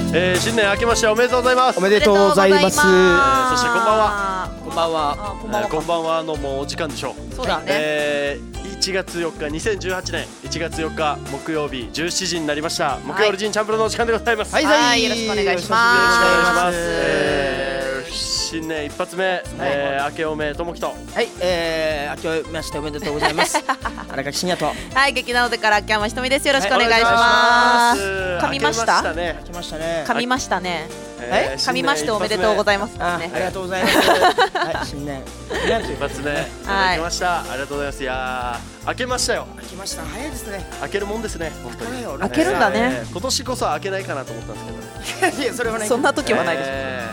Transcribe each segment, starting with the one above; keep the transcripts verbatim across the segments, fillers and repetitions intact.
えー、新年明けましておめでとうございます。 おめでとうございます。 えー、そしてこんばんは。 こんばんは。 あ、こんばんは。えー、こんばんはのもうお時間でしょう。 そうだね。 えー、いちがつよっかにせんじゅうはちねんいちがつよっか木曜日じゅうしちじになりました。木曜日チャンプルのお時間でございます。 はいはい、よろしくお願いします。 よろしくお願いします。えー、新年一発目、えー、明けおめともきと。 はい、えー、明けましておめでとうございます。荒垣真也と。 はい、劇団お手から秋山ひとみです。よろしくお願いします。噛みました。 噛みましたね。 噛みましたね。 え、 噛みましておめでとうございます。 ありがとうございます。はい、新年。 一発目。明けました。ありがとうございます。いやー、明けましたよ。 明けました。早いですね。 明けるもんですね。本当に。 明けるんだね。 今年こそ明けないかなと思ったんですけど。 いや、それはない。 そんな時はないです。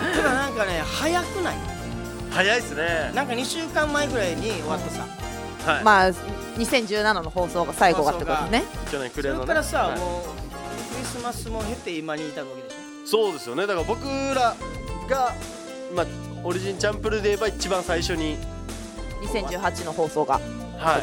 ただなんかね、早くない。 早いですね。 なんかにしゅうかんまえぐらいに終わったさ。はい。 まあにせんじゅうななの放送が最後がってことね。 去年暮れのね。 それからさ、もうクリスマスも経て今に至るわけでしょ。 そうですよね。だから僕らがまあオリジンチャンプルで言えば一番最初ににせんじゅうはちの放送がはい。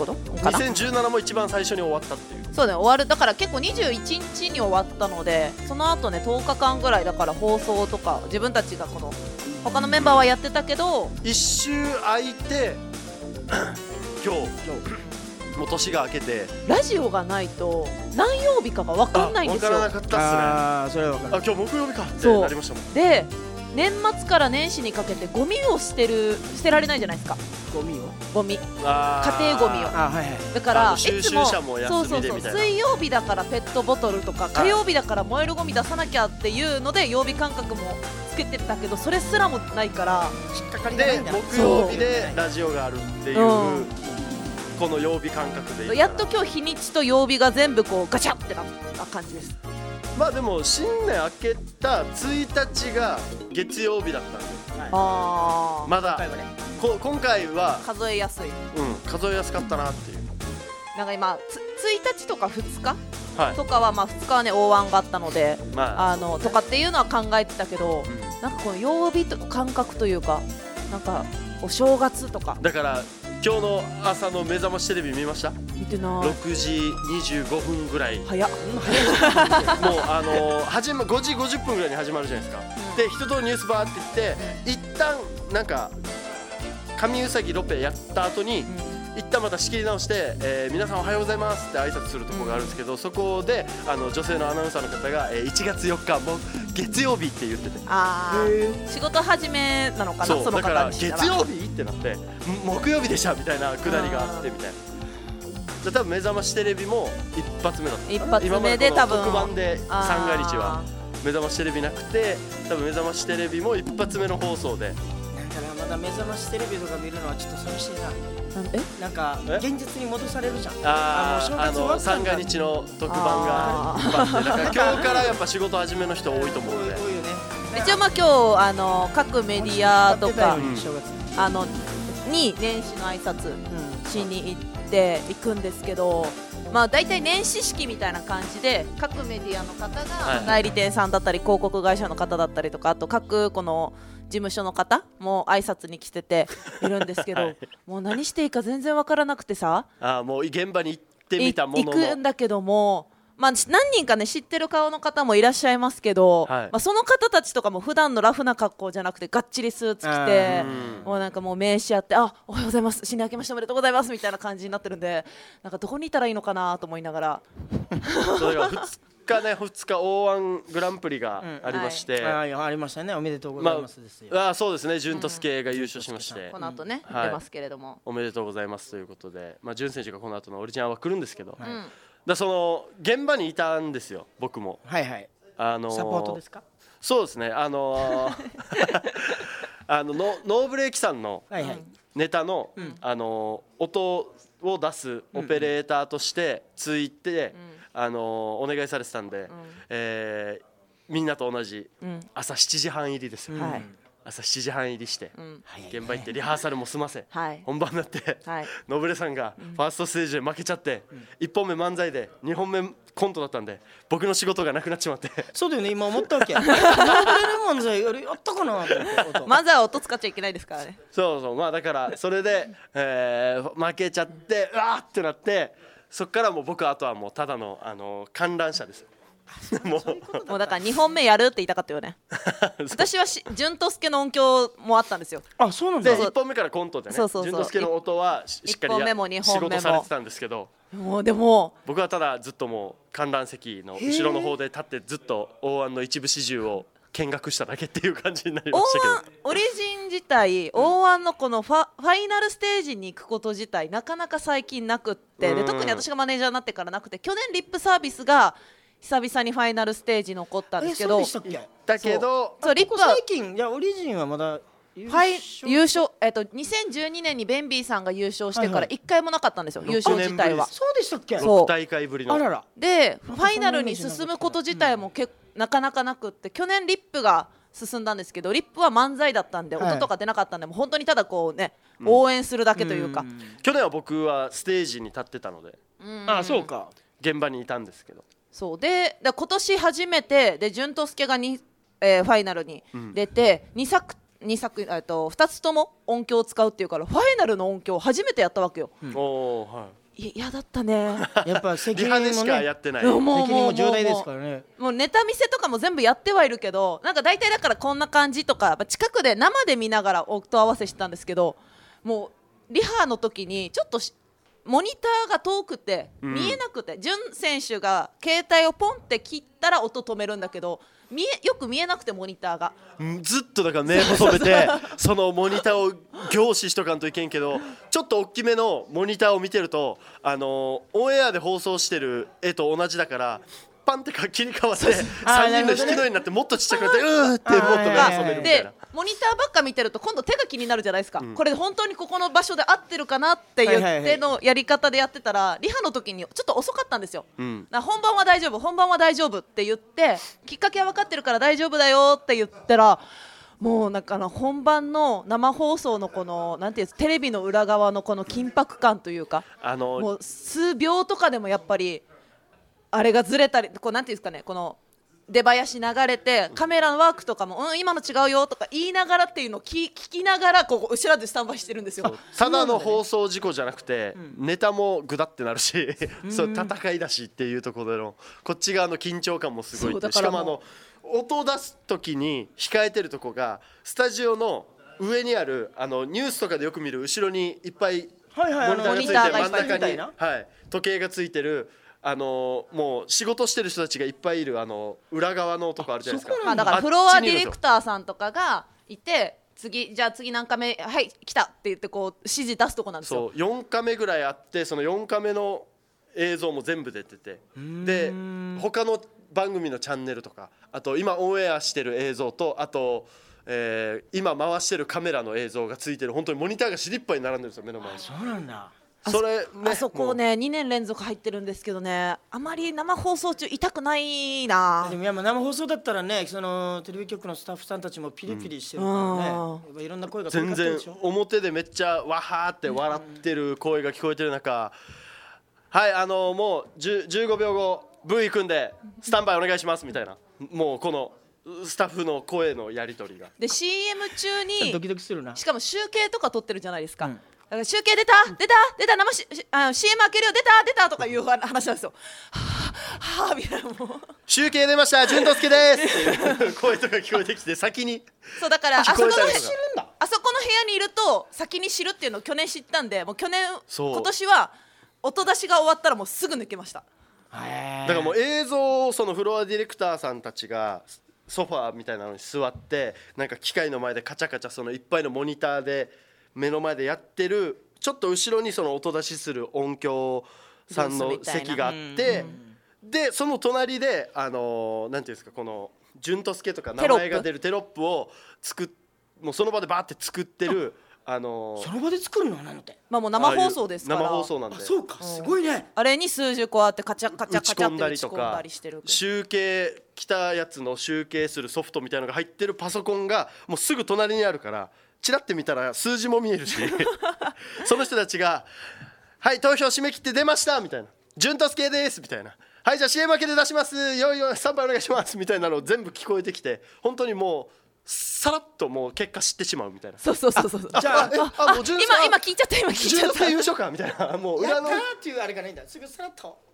にせんじゅうななも一番最初に終わったっていう。 そうね、終わる。だから結構にじゅういちにちに終わったので、その後ねとおかかんぐらいだから放送とか自分たちがこの他のメンバーはやってたけど、 一周空いて今日もう年が明けてラジオがないと何曜日かが分かんないんですよ。 分からなかったっすね。 ああ、それは分かる。 あ、今日木曜日かってなりましたもん。 で、年末から年始にかけてゴミを捨てる捨てられないじゃないですか。 ゴミをゴミ、家庭ゴミを。 あ、はいはい。 だからい収つも集車も休みでみたいな。 水曜日だからペットボトルとか、火曜日だから燃えるゴミ出さなきゃっていうので曜日感覚もつけてたけど、それすらもないから引っかかりがないんだ。 で、木曜日でラジオがあるっていう、うん、この曜日感覚でやっと今日日にちと曜日が全部こうガチャってなった感じです。 まあでも新年明けたついたちが月曜日だったんで、 はい、あまだこ今回は数えやすい、 うん、数えやすかったなっていう。 なんか今つついたちとかふつか、 はい、 とかはまあふつかはね大安があったので、 まあ、 あのとかっていうのは考えてたけど、うん、なんかこの曜日と感覚というか、なんかお正月とかだから今日の朝の目覚ましテレビ見ました？ 見てない。 ろくじにじゅうごふんぐらい。 早っ。 もうあのー、始まごじごじゅっぷんぐらいに始まるじゃないですか。うん、で一通りニュースバーって言って、一旦なんか神うさぎロペやった後に、うん、一旦また仕切り直して、えー、皆さんおはようございますって挨拶するところがあるんですけど、うん、そこであの女性のアナウンサーの方が、えー、いちがつよっかもう月曜日って言ってて、あ仕事始めなのかな。 そうその方にしたらだから月曜日ってなって木曜日でしたみたいなくだりがあってみたいな。多分目覚ましテレビも一発目だった。 一発目で多分特番で三が日は目覚ましテレビなくて、多分目覚ましテレビも一発目の放送で。 だからまだ目覚ましテレビとか見るのはちょっと寂しいな。 えなんか現実に戻されるじゃん。 ああ、あの三が日の特番がだから今日からやっぱ仕事始めの人多いと思うんで。 一応まあ今日あの各メディアとかあのに年始の挨拶しに行って行くんですけど、まあ大体年始式みたいな感じで各メディアの方が代理店さんだったり広告会社の方だったりとか、あと各この事務所の方も挨拶に来てているんですけど、はい、もう何していいか全然わからなくてさ、 あもう現場に行ってみたものの行くんだけども、まあ、何人かね知ってる顔の方もいらっしゃいますけど、はい、まあ、その方たちとかも普段のラフな格好じゃなくてがっちりスーツ着て、もうなんかもう名刺あって、あおはようございます新年明けましておめでとうございますみたいな感じになってるんで、なんかどこにいたらいいのかなと思いながらそれがふつかねふつかオーワングランプリがありまして、 うんはい、あ, ありましたね。おめでとうございますですよ。 まあ、あそうですね。潤とすけが優勝しまして、うん、 この後ね、 はい、 出ますけれども、 おめでとうございますということで、まあ潤選手がこの後のオリジナルは来るんですけど、 はい、 だその現場にいたんですよ僕も。 はいはい。 あのー、 サポートですか？ そうですね。あのー、あのノノーブレーキさんのネタの、はいはい、あのー、音を出すオペレーターとしてついて、うん、あのー、お願いされてたんで、うん、えー、みんなと同じ朝しちじはん入りですよ、うん、朝しちじはん入りして、うん、現場行ってリハーサルも済ませ、はい、本番になって、はい、ノブレさんがファーストステージで負けちゃって、うん、いっぽんめ漫才でにほんめコントだったんで僕の仕事がなくなっちまって。 そうだよね、今思ったわけノブレの漫才やったかなと思って漫才は音使っちゃいけないですからね。 そうそう、まあだからそれで、えー、負けちゃってうわーってなって、そっからもう僕あとはもうただの、あの観覧車です。 もうもうだからにほんめやるって言いたかったよね私はし潤と助の音響もあったんですよ。 あ、そうなんだ。 でいっぽんめからコントでね、 そうそうそう潤之介の音はししっかりいっぽんめもにほんめも仕事されてたんですけど、 もうでも僕はただずっともう観覧席の後ろの方で立ってずっと大安の一部始終を見学しただけっていう感じになりましたけど、 大安オリジン自体、大安のこのファ、ファイナルステージに行くこと自体なかなか最近なくって、でうん特に私がマネージャーになってからなくて、去年リップサービスが久々にファイナルステージ残ったんですけど、 え、そうでしたっけ？ だけどそうリップはここ最近、いやオリジンはまだ優ファイ勝優勝、えっと、にせんじゅうにねんにベンビーさんが優勝してからはいはいいっかいもなかったんですよ、優勝自体は。 そうでしたっけ？ そうろく大会ぶりのあらら。 でファイナルに進むこと自体もけなかなかなくって、去年リップが進んだんですけど、リップは漫才だったんで、 はい音とか出なかったんで、もう本当にただこうね、応援するだけというか、 去年は僕はステージに立ってたのであ、そうか。 現場にいたんですけど、 そうでで今年初めてで潤と助がに、えーファイナルに出て、に作に作えっとふたつとも音響を使うっていうから、ファイナルの音響初めてやったわけよ。 おー、はいい嫌だったねやっぱ責リ任もハでしかね、 やってないいやもう責任も重大ですからね。 もうネタ見せとかも全部やってはいるけど、なんか大体だからこんな感じとか、やっぱ近くで生で見ながら音合わせしてたんですけど、もうリハの時にちょっとしモニターが遠くて見えなくて、潤、うん、選手が携帯をポンって切ったら音止めるんだけど、見えよく見えなくてモニターがずっとだから目細めてそのモニターを凝視しとかんといけんけど、ちょっと大きめのモニターを見てると、あのーオンエアで放送してる絵と同じだから、パンってか切り替わってさんにんの引きの絵になってもっとちっちゃくなってうーってもっと目細めるみたいでな。 モニターばっか見てると今度手が気になるじゃないですか、うん、これ本当にここの場所で合ってるかなって言ってのやり方でやってたら、リハの時にちょっと遅かったんですよ、うん、本番は大丈夫本番は大丈夫って言って、きっかけは分かってるから大丈夫だよって言ったら、もうなんか本番の生放送のこのなんていうんです、テレビの裏側のこの緊迫感というか、あのー、もう数秒とかでもやっぱりあれがずれたり、こうなんていうんですかね、この出囃子流れてカメラのワークとかも、うん、今の違うよとか言いながらっていうのを聞, 聞きながらこう後ろでスタンバイしてるんですよ。 ただの放送事故じゃなくて、うん、ネタもグダってなるしそう戦いだしっていうところでのこっち側の緊張感もすごいって、しかもあの音を出す時に控えてるとこがスタジオの上にあるあのニュースとかでよく見る後ろにいっぱいモニターがついて真ん中に、はい、時計がついてる、あのー、もう仕事してる人たちがいっぱいいるあの裏側のとこあるじゃないですか。 あだからフロアディレクターさんとかがいて、次じゃあ次何カメはい来たって言ってこう指示出すとこなんですよ。 そうよんカメぐらいあって、そのよんカメの映像も全部出てて、で他の番組のチャンネルとか、あと今オンエアしてる映像と、あと、えー、今回してるカメラの映像がついてる、本当にモニターが尻っぱいに並んでるんですよ、目の前に。 そうなんだ。 それね、 あそこねにねん連続入ってるんですけどね、あまり生放送中痛くないな。 でもいやまあ生放送だったらね、そのテレビ局のスタッフさんたちもピリピリしてるからね、うん、いろんな声が全然表でめっちゃわはーって笑ってる声が聞こえてる中、はい、あのー、もうじゅうごびょうご ブイ 組んでスタンバイお願いしますみたいな、もうこのスタッフの声のやり取りがで シーエム 中にドキドキするな。 しかも集計とか撮ってるじゃないですか、うん、だから集計出た出た出た生しあ シーエム 開けるよ出た出たとかいう話なんですよ。はぁみたいな、もう集計出ました潤之介ですっていう声とか聞こえてきて、先にそうだからあそこの知るんだ、 あそこの部屋にいると先に知るっていうのを去年知ったんで、もう去年今年は音出しが終わったらもうすぐ抜けました。 だからもう映像をそのフロアディレクターさんたちがソファーみたいなのに座って、なんか機械の前でカチャカチャそのいっぱいのモニターで目の前でやってる、ちょっと後ろにその音出しする音響さんの席があって、でその隣であのなんていうんですか、この潤之介とか名前が出るテロップを作っもうその場でバーって作ってる、あのその場で作るのは何のって、 まあもう生放送ですから、 生放送なんで、 あそうか、すごいね。 あれに数十個あってカチャカチャカチャって打ち込んだりしてる、 集計来たやつの集計するソフトみたいなのが入ってるパソコンがもうすぐ隣にあるから、チラって見たら数字も見えるしその人たちがはい投票締め切って出ましたみたいな、潤之介ですみたいな、はいじゃあ シーエム 明けで出しますよいよいスタンバイお願いしますみたいなのを全部聞こえてきて、本当にもうさらっともう結果知ってしまうみたいな。 そうそうそうそう。 じゃあえあもう今今聞いちゃった今聞いちゃった。 潤之介優勝かみたいな、もう裏のやったーっていうあれがないんだ。すぐさらっと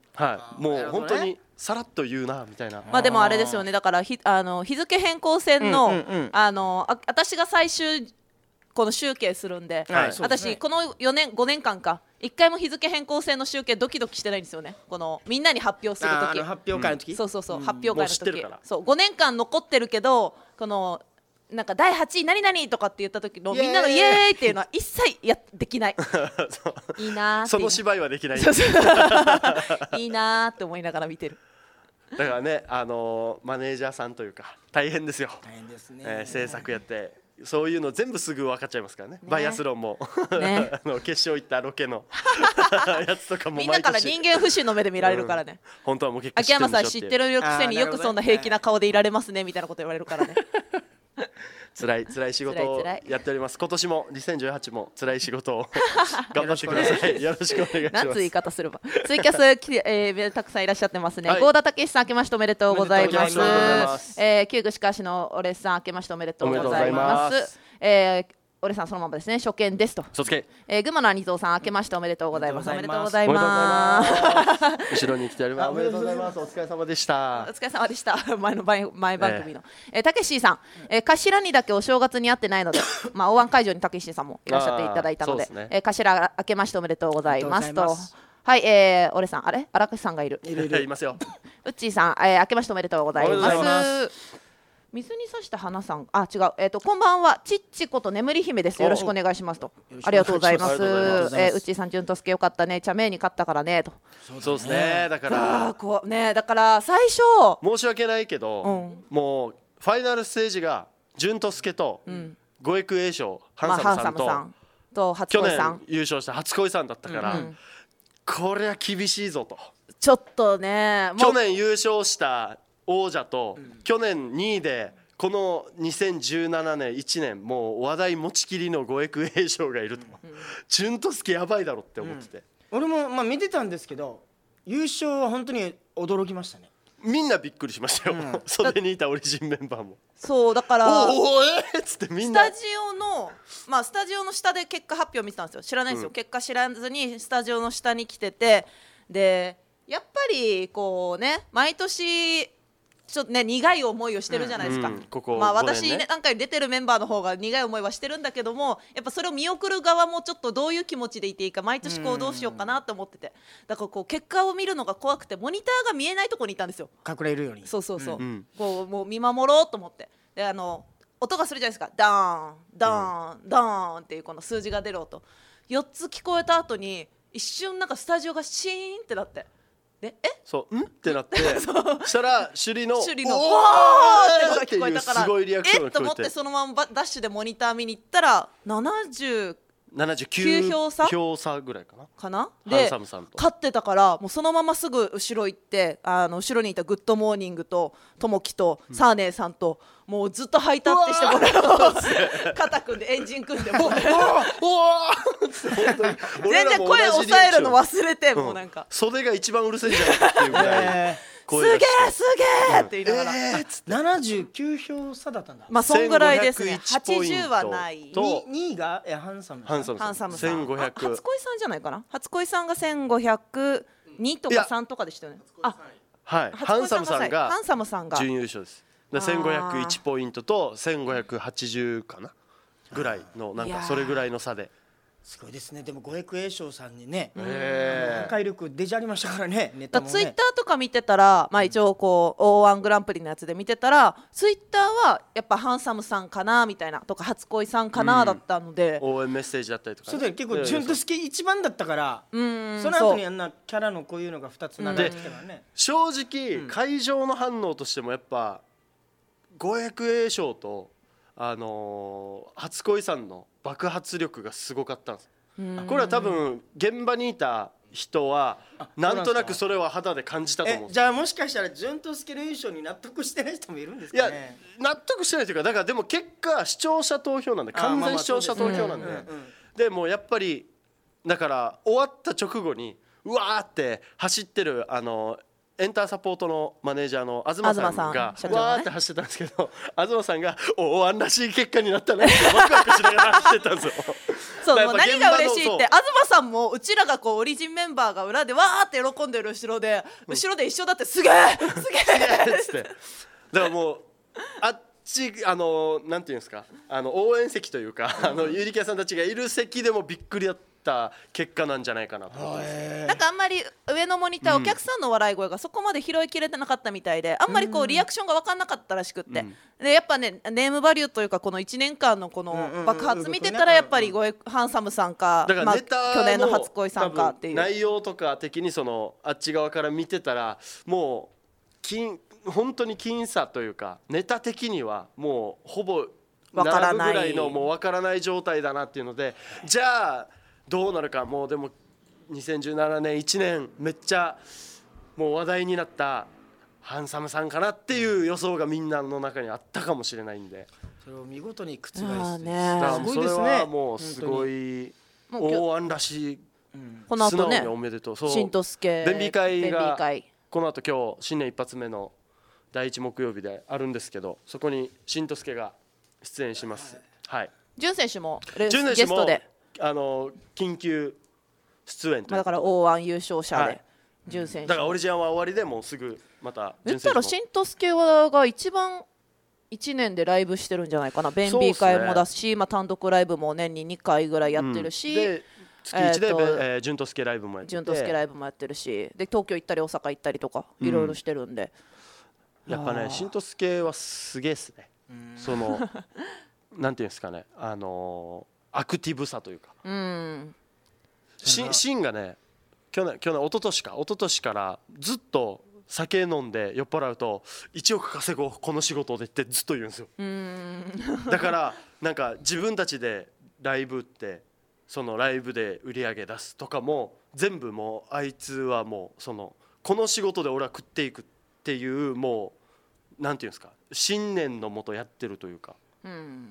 はい、もう本当にさらっと言うなみたいな。 まあでもあれですよね、だからひあの日付変更線の、うんうんうん、あのあ私が最終この集計するんで、はい、私、ね、このよねんごねんかんかいっかいも日付変更線の集計ドキドキしてないんですよね。このみんなに発表する時、 発表会の時、 うん、そうそうそう、うん、発表会の時、そうごねんかん残ってるけど、このなんかだいはちい何々とかって言った時のみんなのイエーイっていうのは一切やできないいいなーって、 その芝居はできないいいなーって思いながら見てる。 だからね、あのー、マネージャーさんというか大変ですよ。 大変ですね、 えー、制作やってそういうの全部すぐ分かっちゃいますからね。ね、バイアスロンも、ね、あの決勝行ったロケのやつとかもみんなから人間不信の目で見られるからね、うん、 本当はもう結構秋山さん知ってるくせによくそんな平気な顔でいられますねみたいなこと言われるからね辛い辛い仕事をやっております。今年もにせんじゅうはちも辛い仕事を頑張ってください。よろしくお願いします。 なんつ言い方すれば。ツイキャス、えー、たくさんいらっしゃってますね。郷田武史さん、明けましておめでとうございます。えー、旧具しかしのオレさん、明けましておめでとうございます。えーオレさんそのままですね、初見ですと。えー、群馬の兄蔵さん、明けましておめでとうございます。おめでとうございます。 後ろに来ております。おめでとうございます。お疲れ様でした。 お疲れ様でした。前の前前番組の。えー、たけしさん、えー、頭にだけお正月に会ってないので、まあ、大湾会場にたけしさんもいらっしゃっていただいたので、で、ね、えー、頭明けましておめでとうございますと。はい、えー、オレさん、あれ荒木さんがいる。 いるいるいますよ。 うっちーさん、えー、明けましておめでとうございます。水に刺した花さん、あ、違う、えっと、こんばんは、ちっちこと眠り姫です。よろしくお願いしますと。ありがとうございます。え、うっちーさん、順とすけよかったね、茶名に勝ったからねと。 そうですね、だから。 こうね、だから最初。 申し訳ないけど、うん、もうファイナルステージが順とすけと。五育栄翔、ハンサムさんと。去年優勝した初恋さんだったから。うん、これは厳しいぞと。 ちょっとね。 去年優勝した。王者と、うん、去年にいでこのにせんじゅうななねんいちねんもう話題持ちきりの五育栄翔がいると、うん、順とすけやばいだろって思ってて、 うん、俺もまあ見てたんですけど優勝は本当に驚きましたね。 みんなびっくりしましたよ、うん、袖にいたオリジンメンバーも。 そうだからおおえー、っつってみんなスタジオのまあスタジオの下で結果発表見てたんですよ。知らないんですよ、うん、結果知らずにスタジオの下に来てて、でやっぱりこうね毎年ちょっとね苦い思いをしてるじゃないですか、うんうんここまあ、私、ね、なんか出てるメンバーの方が苦い思いはしてるんだけども、やっぱそれを見送る側もちょっとどういう気持ちでいていいか毎年こうどうしようかなと思ってて、だからこう結果を見るのが怖くてモニターが見えないところにいたんですよ。 隠れるように。 そうそうそう、うん、こうもう見守ろうと思って、であの音がするじゃないですか、ダーンダーン、うん、ダーンっていうこの数字が出る音よっつ聞こえた後に一瞬なんかスタジオがシーンってなって、でえそううんってなってしたら首里の首里のおーってのが聞こえたからすごいリアクションが聞こえて、 えっと思ってそのままダッシュでモニター見に行ったらななじゅうななじゅうきゅう票差票差ぐらいかなかなで勝ってたから、もうそのまますぐ後ろ行って、あの後ろにいたグッドモーニングとともきとサーネーさんと、うん、もうずっとハイタッチしてもらう肩組んでエンジン組んでもう全然声抑えるの忘れて、もうなんか、うん、 袖が一番うるせえんじゃないかっていうぐらいすげえすげえって言いながら、えー、ななじゅうきゅう票差だったんだ。 まあそんぐらいですね。はちじゅうはない。 にいがえハンサムハンサムハンサムさん。せんごひゃく。 初恋さんじゃないかな。初恋さんがせんごひゃくにとかさんとかでしたよね。あ、 はい。ハンサムさんがハンサムさんが準優勝です。せんごひゃくいちポイントとせんごひゃくはちじゅうかなぐらいのなんかそれぐらいの差で。 すごいですね。でも五育栄翔さんにね、破壊力出ちゃいましたからね。ネタもね。 ツイッターとか見てたら、まあ一応こう オーワン グランプリのやつで見てたら、ツイッターはやっぱハンサムさんかなみたいなとか初恋さんかなだったので、 うん、応援メッセージだったりとか、ね。 そうだ結構順とすけ一番だったから、うん、その後にあんなキャラのこういうのがふたつ流れてきたからね。 正直、うん、会場の反応としてもやっぱ五育栄翔とあのー、初恋さんの爆発力がすごかったんです。これは多分現場にいた人はなんとなくそれは肌で感じたと思う。 じゃあもしかしたら順とすけの優勝に納得してない人もいるんですかね。 いや納得してないというか、だからでも結果視聴者投票なんで、完全視聴者投票なんで、でもやっぱりだから終わった直後にうわーって走ってるあのエンターサポートのマネージャーの東さんがわーって走ってたんですけど、東さんがおおあんらしい結果になったねってワクワクしながら走ってたんですよ。 そうもう何が嬉しいって東さんもうちらがこうオリジンメンバーが裏でわーって喜んでる後ろで、うん、後ろで一緒だってすげえすげえっつってだからもうあっちあのなんていうんですかあの応援席というか、うん、あのゆりキャさんたちがいる席でもびっくりだった結果なんじゃないかなと思ってますね。 なんかあんまり上のモニター、うん、お客さんの笑い声がそこまで拾いきれてなかったみたいであんまりこうリアクションが分かんなかったらしくって、うん、でやっぱねネームバリューというかこのいちねんかんのこの爆発見てたらやっぱりゴエハンサムさんかだからネタの、まあ、 去年の初恋さんかっていう内容とか的にそのあっち側から見てたらもう金本当に僅差というかネタ的にはもうほぼ並ぶぐらいのもう分からない状態だなっていうのでじゃあどうなるかもうでもにせんじゅうななねんいちねんめっちゃもう話題になったハンサムさんかなっていう予想がみんなの中にあったかもしれないんでそれを見事に覆すねすごいですね。それはもうすごい大安らしい、 うん、この後ね素直におめでとうしんとすけ弁美会がこの後今日新年一発目のだいいち木曜日であるんですけどそこにしんとすけが出演します。はい。 潤選手もレゲストであの緊急出演というだからオーワン優勝者で潤選手だからオリジンは終わりでもうすぐまた言ったらしんとすけが一番いちねんでライブしてるんじゃないかな。弁美会もだし、まあ、単独ライブも年ににかいぐらいやってるし、うん、 で月いちで、えーえー、潤とすけライブもやってて潤とすけライブもやってるしで東京行ったり大阪行ったりとかいろいろしてるんで、 うん、やっぱねしんとすけはすげえっすね。そのなんていうんですかねあのー、アクティブさというか、うん、しシンがね去年去年一昨年か一昨年からずっと酒飲んで酔っ払うといちおく稼ごうこの仕事でってずっと言うんですよ。うんだからなんか自分たちでライブってそのライブで売り上げ出すとかも全部もうあいつはもうそのこの仕事で俺は食っていくっていうもうなんていうんですか信念のもとやってるというか、うん、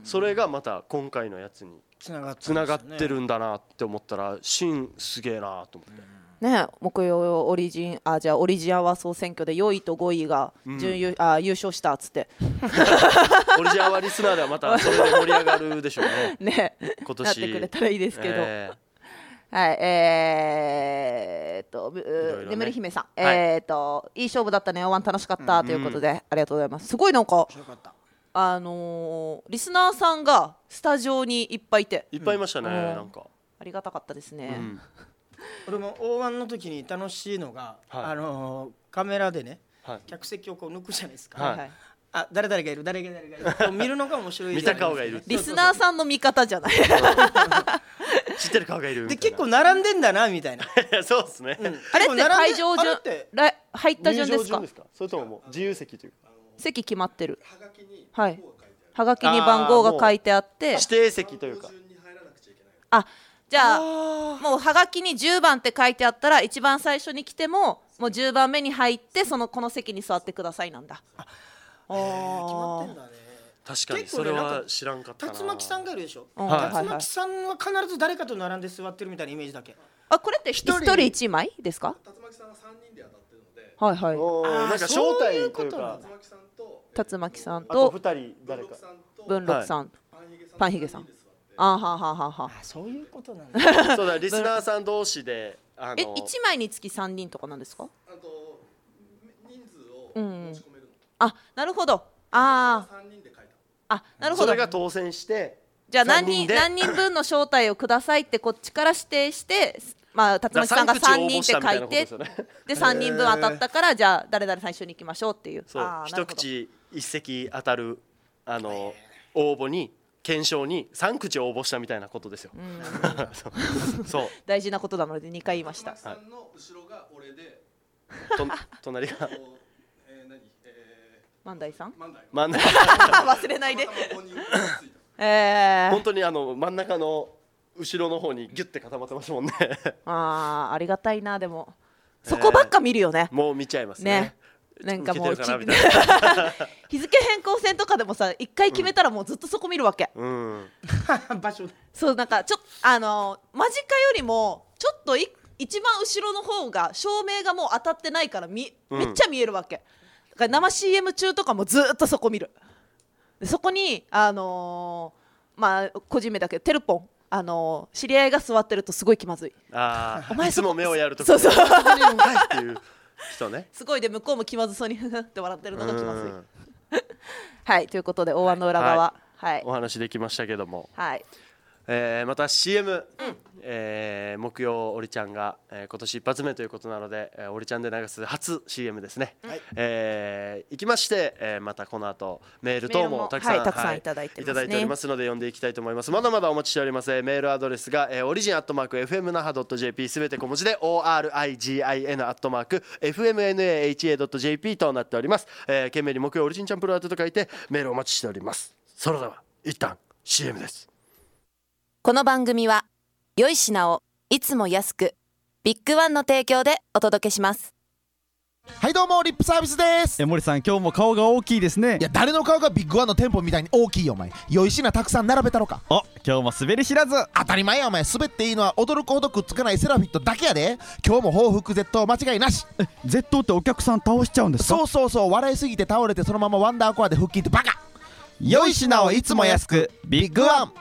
それがまた今回のやつにつながってるんだなって思ったらシンすげえなと思って、 うん、ね木曜オリジンあじゃあオリジンアワー総選挙でよいとごいが準優、うん、あ優勝したっつってオリジンアワーリスナーではまたそれで盛り上がるでしょうねね今年なってくれたらいいですけど、えーはい、えー、っと、ね、眠り姫さん、はい、えー、っといい勝負だったね、ワン楽しかったということで、うん、ありがとうございます。すごいなんかあのー、リスナーさんがスタジオにいっぱいいていっぱいいましたね、うん、なんかありがたかったですね、うん、 俺も オーワン の時に楽しいのが、はい、あのー、カメラでね、はい、客席をこう抜くじゃないですか、はいはい、あ誰々がいる誰々がいるこう見るのが面白い見た顔がいるリスナーさんの見方じゃない知ってる顔がいるで結構並んでんだなみたいなそうですね、うん、 あれって会場順入った順ですか？ それとももう自由席というか席決まってるはい、はがきに番号が書いてあって指定席というかあじゃあもうはがきにじゅうばんって書いてあったら一番最初に来てももうじゅうばんめに入ってそのこの席に座ってくださいなんだ。ああ決まってんだね。 確かにそれは知らんかったな。 竜巻さんがいるでしょ、はい、竜巻さんは必ず誰かと並んで座ってるみたいなイメージだけ。 あこれって一人一枚ですか？ 竜巻さんはさんにんで当たってるのではいはいおなんか招待というか竜巻さんと竜巻さんとふたり誰か文禄さんパンヒゲさんあははははそういうことなんだそうだリスナーさん同士であのえいちまいにつきさんにんとかなんですか？ あと人数を持ち込めるの、うん、 あなるほどあさんにんで書いたあなるほどそれが当選してじゃあ何人何人分の招待をくださいってこっちから指定してまあ竜巻さんがさんにんって書いてでさんにんぶん当たったからじゃあ誰々最初に行きましょうっていうそう一口一席当たるあの応募に検証にさん口応募したみたいなことですよ。 うんそう大事なことなのでにかい言いました。 竜巻さんの後ろが俺でと隣が万代さん万代忘れないでえー、 本当にあの真ん中の後ろの方にギュッて固まってますもんねあーありがたいなでもそこばっか見るよね、 えー、もう見ちゃいますねねなんかもう日付変更線とかでもさ一回決めたらもうずっとそこ見るわけ、うん、 場所そうなんかちょっあの間近よりもちょっとい一番後ろの方が照明がもう当たってないからみめっちゃ見えるわけ、うん、だから生 シーエム 中とかもずっとそこ見るでそこにあのー、まあ個人名だけどテルポンあの知り合いが座ってるとすごい気まずい。 あお前いつも目をやるとそうそうっていう人ね。 すごいで向こうも気まずそうにふふって笑ってるのが気まずい。はいということで大湾の裏側、はいはい、 お話できましたけども、 はいえー、また シーエム、うんえー、木曜おりちゃんが、えー、今年一発目ということなので、えー、おりちゃんで流す初 シーエム ですね、はいえー、行きまして、えー、またこの後メール等もたくさん、 はい、たくさんいただいてますね、 いただいておりますので読んでいきたいと思います。まだまだお待ちしております。メールアドレスが、えー、オリジンアットマーク エフエムナハドットジェーピー すべて小文字で オーアールアイジーアイエヌ アットマーク エフエムナハドットジェーピー となっております。えー、懸命に木曜オリジンチャンプルアートと書いてメールお待ちしております。それでは一旦 シーエム です。 この番組は良い品をいつも安くビッグワンの提供でお届けします。 はいどうもリップサービスです。 え森さん今日も顔が大きいですね。 いや誰の顔がビッグワンの店舗みたいに大きいよお前。良い品たくさん並べたろか。 お今日も滑り知らず。 当たり前やお前。滑っていいのは驚くほどくっつかないセラフィットだけやで。今日も報復絶倒間違いなし。 え絶倒ってお客さん倒しちゃうんですか。 そうそうそう笑いすぎて倒れてそのままワンダーコアで腹筋ってバカ。 良い品をいつも安くビッグワン。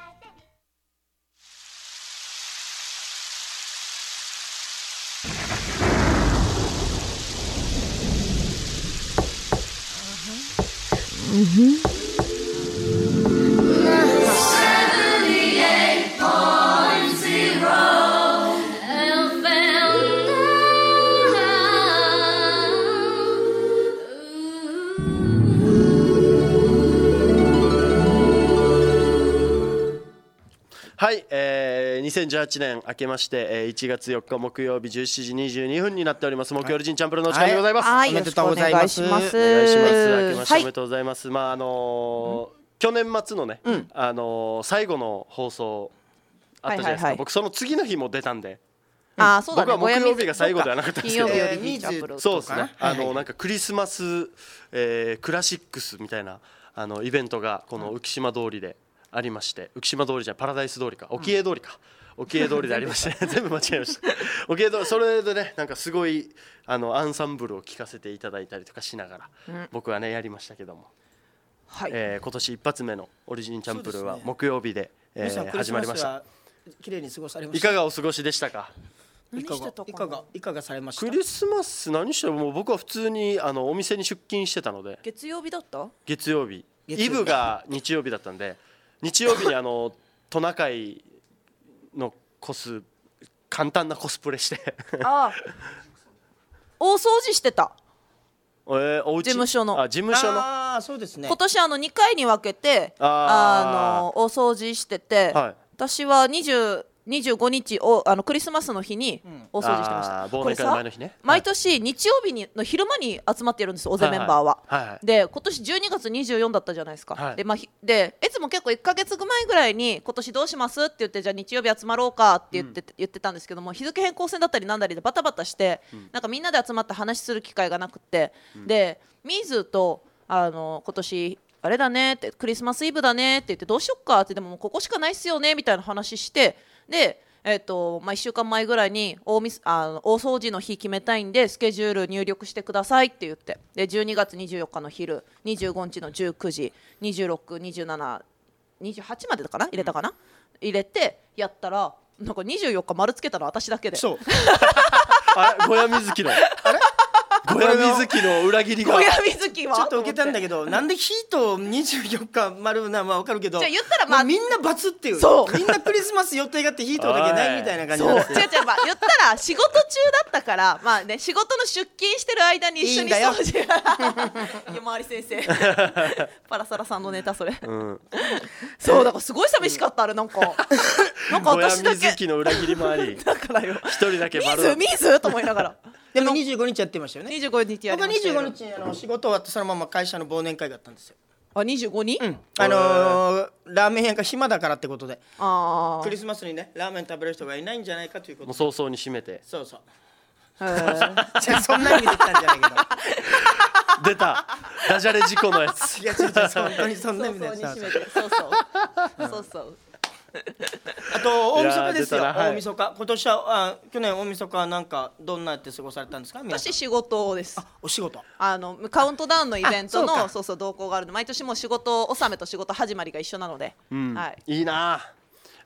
はい、えー、にせんじゅうはちねん明けまして、えー、いちがつよっか木曜日じゅうしちじにじゅうにふんになっております。木曜オリジンチャンプルのお時間でございます。 はい、 おめでとうございます。 お願いします。 お願いします。明けましてはいおめでとうございます。まああのー、去年末のね、うん、あのー、最後の放送あったじゃないですか。はいはいはい、僕その次の日も出たんで。 あそうだね、 僕は木曜日が最後ではなかったんですけど、 えー、 そうですね。あのなんかクリスマス、えー、クラシックスみたいなあのイベントがこの浮島通りでありまして、浮島通りじゃパラダイス通りか、沖江通りか、沖江通りでありまして全部間違えました。沖江通りそれでねなんかすごいあのアンサンブルを聴かせていただいたりとかしながら、うん、僕はねやりましたけども、はいえー、今年一発目のオリジンチャンプルは木曜日で、ねえー、始まりました。 綺麗に過ごされました。 いかがお過ごしでしたか。 いかがいかがいかがされました。 クリスマス何してもう僕は普通にあのお店に出勤してたので。 月曜日だった？ 月曜日。イブが日曜日だったんで、日曜日にあのトナカイのコス簡単なコスプレしてああ大掃除してた。 えー、おうち事務所のあ事務所のあそうですね。 今年あのにかいに分けてあの大掃除してて、はい、私はにじゅうにじゅうごにちをあのクリスマスの日に大掃除してました、うん、 忘年会の前の日ね。 毎年日曜日にの昼間に集まってるんですよ、大勢メンバーは、はいはい、で今年じゅうにがつにじゅうよっかだったじゃないですか、はい、で、まあ、でいつも結構いっかげつまえぐらいに今年どうしますって言って、じゃあ日曜日集まろうかって言って、うん、言ってたんですけども、日付変更線だったりなんだりでバタバタして、うん、なんかみんなで集まって話する機会がなくて、うん、でミーズとあの今年あれだねってクリスマスイブだねって言って、どうしよっかって、でももうここしかないっすよねみたいな話して、でえーとまあ、いっしゅうかんまえぐらいに 大, みあの大掃除の日決めたいんでスケジュール入力してくださいって言って、でじゅうにがつにじゅうよっかの昼、にじゅうごにちのじゅうくじ、にじゅうろく、にじゅうなな、にじゅうはちまでだかな、入れたかな、うん、入れてやったらなんかにじゅうよっか丸つけたの私だけで。 そうあれ小屋水木のあれ小屋水木の裏切りが小屋水木はちょっと受けたんだけど、なんでヒートにじゅうよっか丸な、まあ分かるけど、 じゃあ言ったら、まあ、 みんなバツっていう、 そうみんなクリスマス予定があってヒートだけないみたいな感じなんですよ。 違う違う、まあ、言ったら仕事中だったからまあね、仕事の出勤してる間に一緒に掃除夜回り先生パラサラさんのネタそれ、うん、そうだからすごい寂しかった、あれなんかなんか私だけ小屋水木の裏切りもありだからよ一人だけバルミーズミーズと思いながらでもにじゅうごにちやってましたよね。 にじゅうごにちやりました。 僕はにじゅうごにちあの仕事終わってそのまま会社の忘年会があったんですよ。 あ、にじゅうごに、 うん、あのー、ラーメン屋が暇だからってことで、あクリスマスにねラーメン食べる人がいないんじゃないかということで、 もう早々に閉めて、 そうそうじゃそんな意味で言ったんじゃないけど出たダジャレ事故のやついや違う違う本当にそんな意味で言ったそうそうそうそうそうあと大晦日ですよ。大晦日、今年はあ去年大晦日はなんかどんなやって過ごされたんですか。 私仕事です。 あ、お仕事。 あのカウントダウンのイベントのそうそうそう動向があるので、毎年もう仕事納めと仕事始まりが一緒なので、 うんはい、 いいな。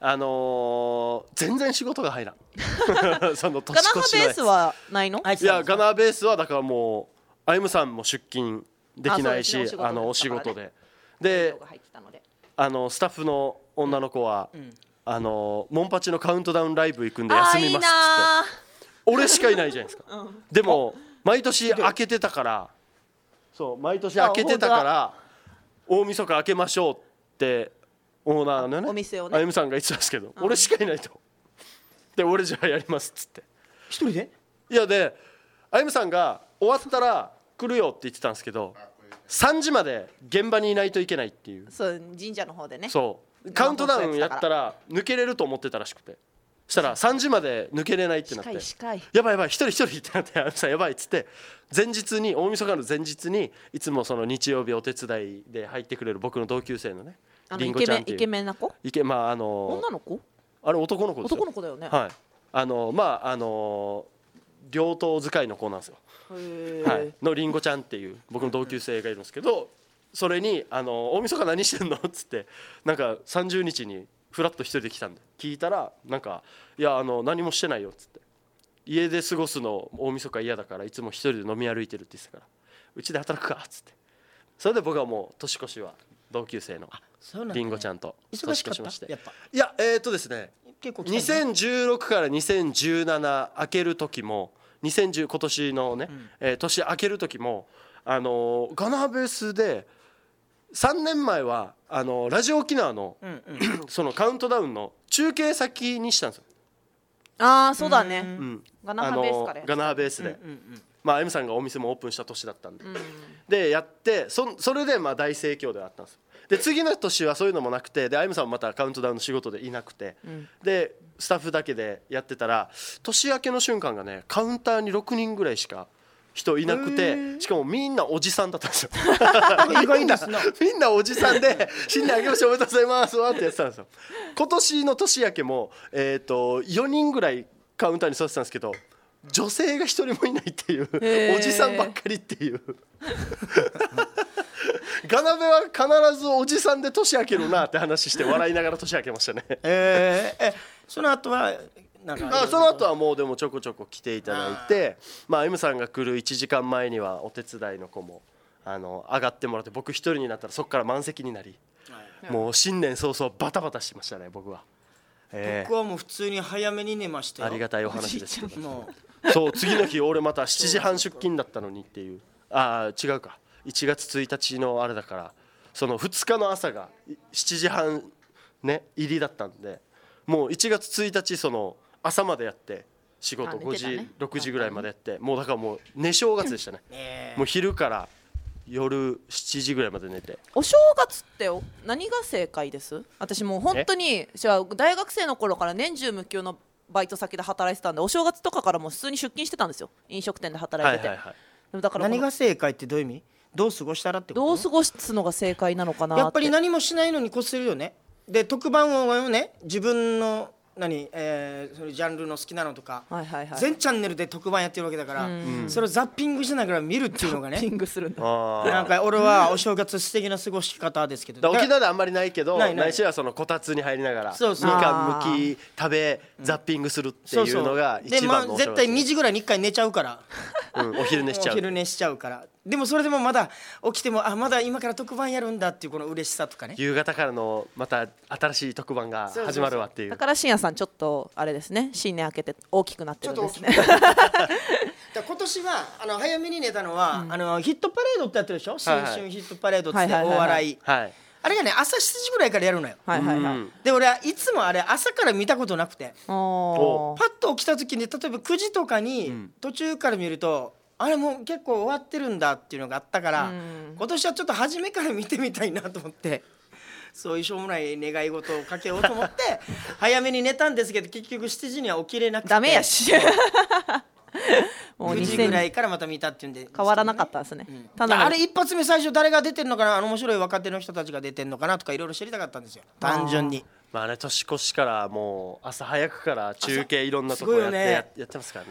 あのー、全然仕事が入らんその年ガナハ越しのやつベースはないの？ いやガナーベースはだからもうあゆむさんも出勤できないし、 ああのお仕事でであのスタッフの女の子は、うん、あのモンパチのカウントダウンライブ行くんで休みますっつって俺しかいないじゃないですか、うん、でも毎年開けてたからそう毎年開けてたから大晦日開けましょうってオーナーのねお店をねあゆむさんが言ってたんですけど、うん、俺しかいないとで俺じゃあやりますっつって一人でいやであゆむさんが終わったら来るよって言ってたんですけどさんじまで現場にいないといけないっていうそう神社の方でねそうカウントダウンやったら抜けれると思ってたらしくてしたらさんじまで抜けれないってなってやばいやばい一人一人ってなってあゆむさんやばいっつって前日に大晦日の前日にいつもその日曜日お手伝いで入ってくれる僕の同級生のねりんごちゃんっていうイケメンな子イケまああの女の子あれ男の子ですよ男の子だよねはいあのまああの両頭使いの子なんですよはい、のりんごちゃんっていう僕の同級生がいるんですけどそれにあの大晦日何してんのっつってなんかさんじゅうにちにフラッと一人で来たんで聞いたらなんかいやあの何もしてないよっつって家で過ごすの大晦日嫌だからいつも一人で飲み歩いてるって言ってたからうちで働くかっつってそれで僕はもう年越しは同級生のりんごちゃんと年越しましていやえー、っとですねにせんじゅうろくからにせんじゅうなな開ける時もにせんじゅう今年のね、うんえー、年明ける時も、あのー、ガナーベースでさんねんまえはあのー、ラジオ沖縄の、うんうん、そのカウントダウンの中継先にしたんですよ。 ああそうだね、 うん、 ガナハベースからガナハベースで、うんうんうん、まあ M さんがお店もオープンした年だったんで、うんうん、でやってそそれでまあ大盛況ではあったんですよ。で次の年はそういうのもなくてで M さんもまたカウントダウンの仕事でいなくて、うん、でスタッフだけでやってたら年明けの瞬間がねカウンターにろくにんぐらいしか人いなくてしかもみんなおじさんだったんですよみんなみんなおじさんで新年明けましておめでとうございますわってやってたんですよ。今年の年明けも、えー、とよにんぐらいカウンターに座ってたんですけど女性が一人もいないっていうおじさんばっかりっていうガナベは必ずおじさんで年明けるなって話して笑いながら年明けましたねえー、えその後はなんかあその後はもうでもちょこちょこ来ていただいてまあ M さんが来るいちじかんまえにはお手伝いの子もあの上がってもらって僕一人になったらそこから満席になりもう新年早々バタバタしましたね僕は、 えー、僕はもう普通に早めに寝ましたよ。 ありがたいお話ですけどそう次の日俺またしちじはん出勤だったのにっていうあ違うかいちがつついたちのあれだからそのふつかの朝がしちじはんね入りだったんでもういちがつついたちその朝までやって仕事ごじ、ね、ろくじぐらいまでやってもうだからもう寝正月でしたね、えー、もう昼から夜しちじぐらいまで寝て。 お正月って何が正解です？私もう本当に大学生の頃から年中無休のバイト先で働いてたんでお正月とかからも普通に出勤してたんですよ飲食店で働いてて、はいはいはい、だから何が正解ってどういう意味？どう過ごしたらってこと？ どう過ごすのが正解なのかなって。 やっぱり何もしないのに越せるよね。で特番をね自分の何、えー、それジャンルの好きなのとか、はいはいはい、全チャンネルで特番やってるわけだから、うん、それをザッピングしながら見るっていうのがねザッピングするんだなんか俺はお正月素敵な過ごし方ですけど沖縄であんまりないけどないないないしはそのこたつに入りながらみかんむき食べザッピングするっていうのが一番のお正月。 で、まあ、絶対にじぐらいにいっかい寝ちゃうから、 うん、お昼寝しちゃうお昼寝しちゃうからでもそれでもまだ起きてもあまだ今から特番やるんだっていうこの嬉しさとかね夕方からのまた新しい特番が始まるわっていう。 だから深夜さんちょっとあれですね新年明けて大きくなってるんですね今年はあの早めに寝たのは、うん、あのヒットパレードってやってるでしょ、新春ヒットパレードって大笑い、はい、あれがね朝しちじぐらいからやるのよ、はいはいはい、で俺はいつもあれ朝から見たことなくてパッと起きた時に例えばくじとかに途中から見ると、うん、あれもう結構終わってるんだっていうのがあったから、うん、今年はちょっと初めから見てみたいなと思ってそういうしょうもない願い事をかけようと思って早めに寝たんですけど結局しちじには起きれなくてダメやしくじぐらいからまた見たっていうんで変わらなかったですね、うん、 ただあれ一発目最初誰が出てるのかなあの面白い若手の人たちが出てるのかなとかいろいろ知りたかったんですよ単純に。 まあね年越しからもう朝早くから中継いろんなところやって、ね、や, やってますからね。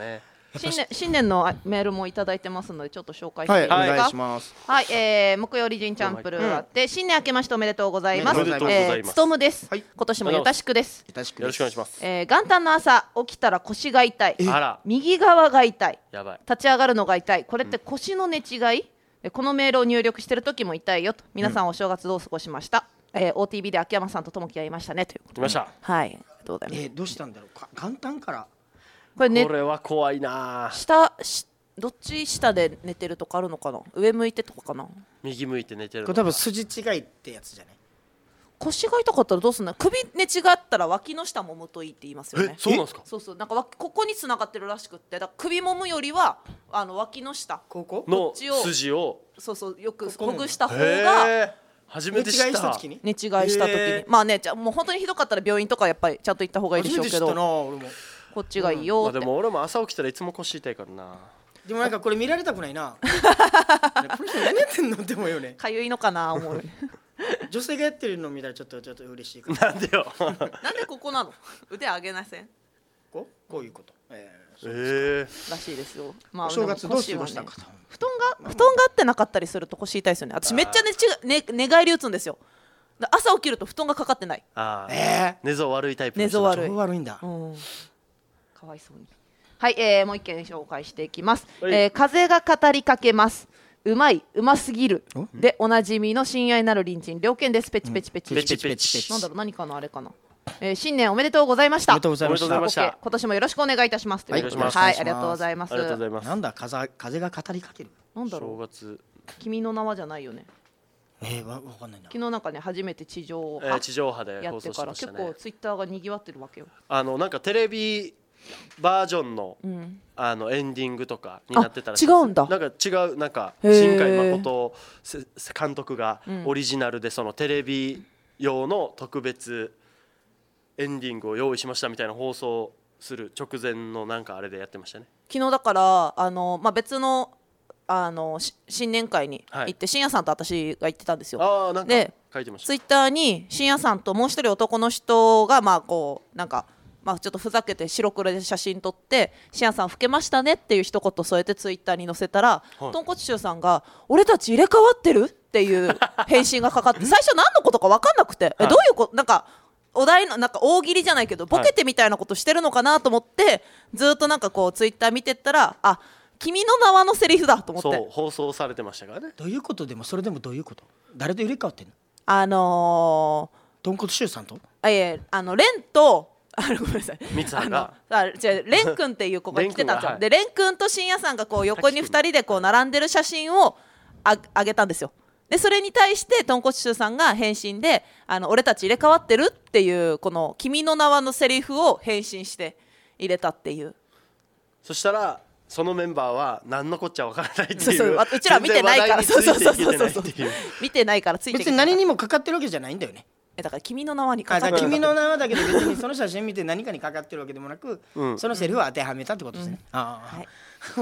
新年新年のメールもいただいてますのでちょっと紹介していいですか。 はい、お願いします。 はい、えー、木曜リジンチャンプルーあって、うん、新年明けましておめでとうございます。 おめでとうございます。 えー、つとむです、はい、今年もよたしくです。 よろしくお願いします。 えー、元旦の朝起きたら腰が痛い、 あら右側が痛い、 やばい、 立ち上がるのが痛い、これって腰の寝違い、うん、このメールを入力してる時も痛いよと。皆さんお正月どう過ごしました、うん、えー、オーティービー で秋山さんとともきがいましたねということで。 いました。 はい、どうだろう、 えー、どうしたんだろうか。元旦からこれ、ね、これは怖いな。 下しどっち下で寝てるとかあるのかな。上向いてとかかな。 右向いて寝てるのか。 これ多分筋違いってやつじゃない。 腰が痛かったらどうすんの。首寝違ったら脇の下揉むといいって言いますよね。 え、そうなんですか。 そうそう、なんかここに繋がってるらしくって、だから首揉むよりはあの脇の下ここの筋をそうそうよくほぐした方が初めて知った。 寝違いした時に寝違いした時にまあね、じゃもう本当にひどかったら病院とかやっぱりちゃんと行った方がいいでしょうけど、こっちがいいよって、 うん、まあ、でも俺も朝起きたらいつも腰痛いからな。 でもなんかこれ見られたくないな。この人何やってんのって思うよね。 かゆいのかな思う。 女性がやってるの見たらちょっとちょっと嬉しいかな。なんでよ。 なんでここなの。腕上げなせん。 こうこういうこと。えー、えー、らしいですよ。 まあ、お正月どう過ごしたかと。 布団が布団が合ってなかったりすると腰痛いですよね。私めっちゃ寝ち寝寝返り打つんですよ。朝起きると布団がかかってない。 ああ、えー、寝相悪いタイプ。 寝相悪い。 悪いんだ。 うん、かわいそうに。はい、えー、もう一件紹介していきます。えー、風が語りかけます。うまい、うますぎるでおなじみの親愛なる隣人両犬です。ペチペチペチペチペチ。 なんだろう、何かのあれかな。えー、新年おめでとうございました。 おめでとうございました。 今年もよろしくお願いいたします。 はい、 はい、ありがとうございます。 ありがとうございます。 なんだ、風風が語りかける。 なんだろう。 正月。 君の名はじゃないよね。 えー、わわかんないな。 昨日なんかね初めて地上波、 えー、地上波で放送しましたね。 結構ツイッターが賑わってるわけよ。 あのなんかテレビバージョンの、うん、あのエンディングとかになってたら違うんだ。 なんか違う、なんか新海誠監督がオリジナルでそのテレビ用の特別エンディングを用意しましたみたいな放送する直前のなんかあれでやってましたね。 昨日だからあの、まあ、別のあの新年会に行って、はい、深夜さんと私が行ってたんですよ。 あ、なんか書いてました。 ツイッターに深夜さんともう一人男の人がまあこうなんかまあちょっとふざけて白黒で写真撮って「深夜さん老けましたね」っていう一言添えてツイッターに載せたら、はい、とんこちしゅうさんが「俺たち入れ替わってる?」っていう返信がかかって最初何のことか分かんなくて、はい、えどういうことなんかお題のなんか大喜利じゃないけどボケてみたいなことしてるのかなと思って、はい、ずっとなんかこうツイッター見てったらあ君の名はのセリフだと思って。 そう放送されてましたからね。 どういうことでもそれでもどういうこと誰と入れ替わってんの。 あのー、とんこつしゅうさんとあいえあのレンとあごめんなさい三葉があじゃレン君っていう子が来てたんですよ。はい、でレン君と深夜さんがこう横にふたりでこう並んでる写真をああげたんですよ。でそれに対してとんこつしゅうさんが返信であの俺たち入れ替わってるっていうこの君の名はのセリフを返信して入れたっていう。 そしたらそのメンバーは何のこっちゃわからないっていう。 そうそううちら見てないからそうそうそうそうそう見てないからついて別に何にもかかってるわけじゃないんだよね。 だから君の名はにかかってる。 君の名はだけど別にその写真見て何かにかかってるわけでもなく、うん、そのセリフを当てはめたってことですね。うん、ああ、はい、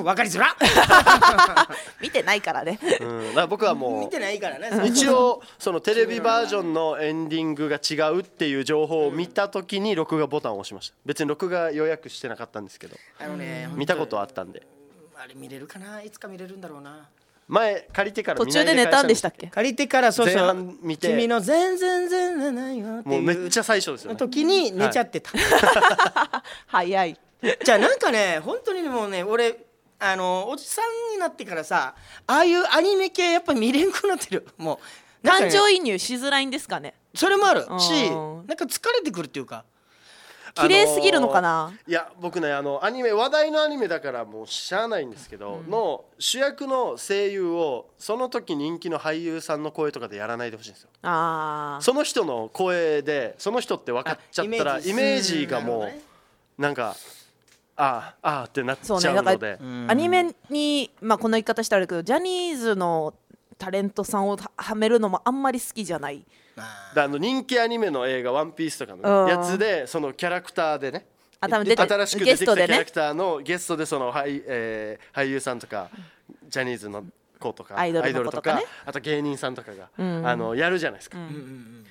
分かりづら見てないからね。 うん、だから僕はもう見てないからね。 一応そのテレビバージョンのエンディングが違うっていう情報を見た時に録画ボタンを押しました。別に録画予約してなかったんですけど、あのね、見たことはあったんで。 あれ見れるかな、いつか見れるんだろうな。 前借りてから途中で寝たんでしたっけ。 借りてからそうそう見て君の全然全然ないよっていうもうめっちゃ最初ですよね。 時に寝ちゃってた。 早い。 じゃあなんかね本当にもうね俺あのおじさんになってからさああいうアニメ系やっぱ見れんくなってる。もうなんか、ね、感情移入しづらいんですかね。 それもあるしなんか疲れてくるっていうか。 綺麗すぎるのかな、 あのー、いや僕ねあのアニメ話題のアニメだからもうしゃあないんですけど、うん、の主役の声優をその時人気の俳優さんの声とかでやらないでほしいんですよ。 あその人の声でその人って分かっちゃったらイメージがもうなんかああああってなっちゃうので、そうね、だからアニメに、まあ、この言い方したらあるけどジャニーズのタレントさんをはめるのもあんまり好きじゃない。 あの人気アニメの映画「ワンピースとかのやつでそのキャラクターでねあ多分出て新しく出てきたキャラクターのゲストでその俳、えー、俳優さんとかジャニーズの子とかアイドルの子とかね、 あと芸人さんとかが、うん、あのやるじゃないですか、うん、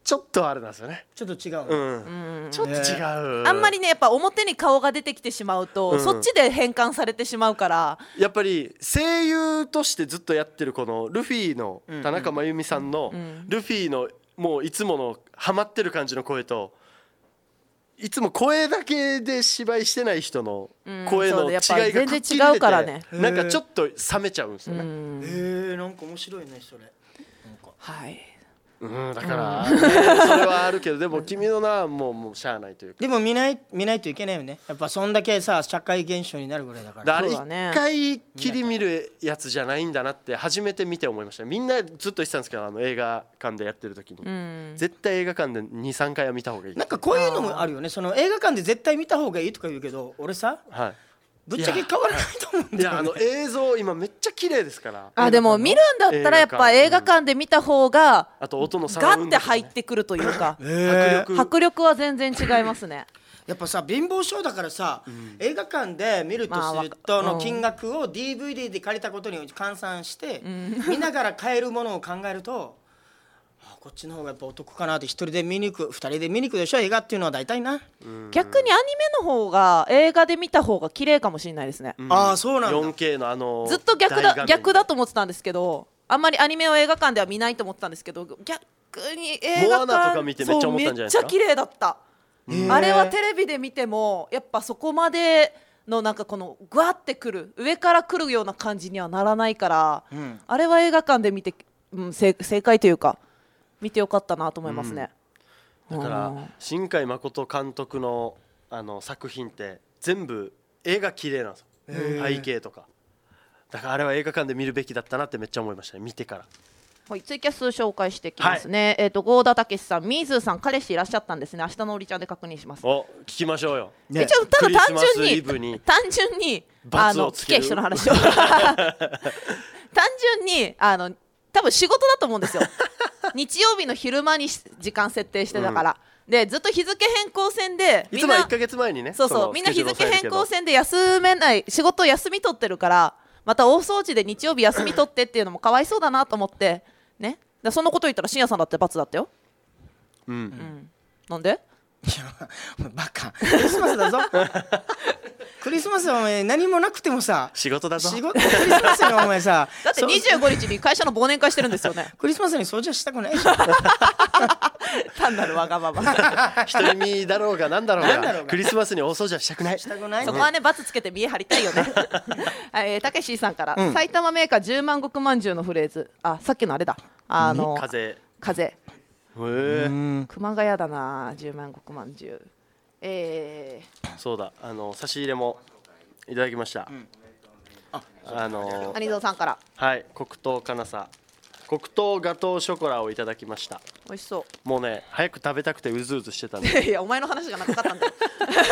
ちょっとあれなんですよね。 ちょっと違う、 うん、ちょっと違う、 あんまりねやっぱ表に顔が出てきてしまうと、うん、そっちで変換されてしまうから、 やっぱり声優としてずっとやってるこのルフィの田中真由美さんのルフィのもういつものハマってる感じの声と、いつも声だけで芝居してない人の声の違いがくっきり出て、 全然違うからね、 なんかちょっと冷めちゃうんですよね。へえ、なんか面白いねそれ。 はい。 うん、だから、ね、それはあるけど、でも君の名はもうもうしゃあないというか。 でも見ない見ないといけないよね。やっぱそんだけさ社会現象になるぐらいだから。 あれ一回きり見るやつじゃないんだなって初めて見て思いました。みんなずっと言ってたんですけど、あの映画館でやってる時に、うん、絶対映画館でにさんかいは見た方がいい。 なんかこういうのもあるよね。その映画館で絶対見た方がいいとか言うけど、俺さ、はい、ぶっちゃけ変わらないと思うんだよね。いや、あの映像今めっちゃ綺麗ですから。 あ、でも見るんだったらやっぱ映画館で見た方が、 あと音のサウンド、ね、 ガッて入ってくるというか、迫力迫力は全然違いますね。 やっぱさ貧乏症だからさ、うん、映画館で見るとするとの金額を ディーブイディー で借りたことに換算して、うん、見ながら買えるものを考えると、こっちの方がやっぱお得かなって。一人で見に行く、二人で見に行くでしょ映画っていうのは大体な。 逆にアニメの方が映画で見た方が綺麗かもしれないですね、 うん、ああそうなんだ。 よんケー のあのずっと逆だ逆だと思ってたんですけど、あんまりアニメを映画館では見ないと思ってたんですけど、逆に映画館モアナとか見てめっちゃ思ったんじゃないですか。 めっちゃ綺麗だった。あれはテレビで見てもやっぱそこまでのなんかこのグワってくる上からくるような感じにはならないから、うん、あれは映画館で見て、うん、正, 正解というか見てよかったなと思いますね、 うん、だから新海誠監督 の, あの作品って全部絵が綺麗なんですよ、背景とか。だからあれは映画館で見るべきだったなってめっちゃ思いましたね、見てから。 はい、ツイキャス紹介していきますね、はい、えーと郷田武さん、ミーズーさん、彼氏いらっしゃったんですね。明日のおりちゃんで確認します。 お、聞きましょうよ、 ね、一応ただ単純に単純に罰をつける、 あの聞け人の話を単純にあの多分仕事だと思うんですよ日曜日の昼間に時間設定してたから、うん、でずっと日付変更線でいつもいっかげつまえにね、 そうそうみんな日付変更線で休めない、仕事休み取ってるから、また大掃除で日曜日休み取ってっていうのもかわいそうだなと思ってね。でそのこと言ったら深夜さんだって罰だったよ。うん、うん、なんで？ いやお前バカ、クリスマスだぞクリスマスはお前何もなくてもさ仕事だぞ。 仕事クリスマスにお前さだってにじゅうごにちに会社の忘年会してるんですよねクリスマスに掃除はしたくないでしょ単なるわがまま独り身だろうがなんだろうがだろうがクリスマスに大掃除はしたくない。 したくない。 そこはね罰つけて見え張りたいよねはい、たけしさんから、うん、埼玉メーカー十万石まんじゅうのフレーズ、あ、さっきのあれだ、あの風風へえ、 熊谷だな、十万石まんじゅう。えー、そうだ、あの差し入れもいただきました、うん、 ああのアニゾーさんから、 はい、黒糖かなさ黒糖ガトーショコラをいただきました。 美味しそう。 もうね早く食べたくてうずうずしてたんでいやお前の話がなかったんだよ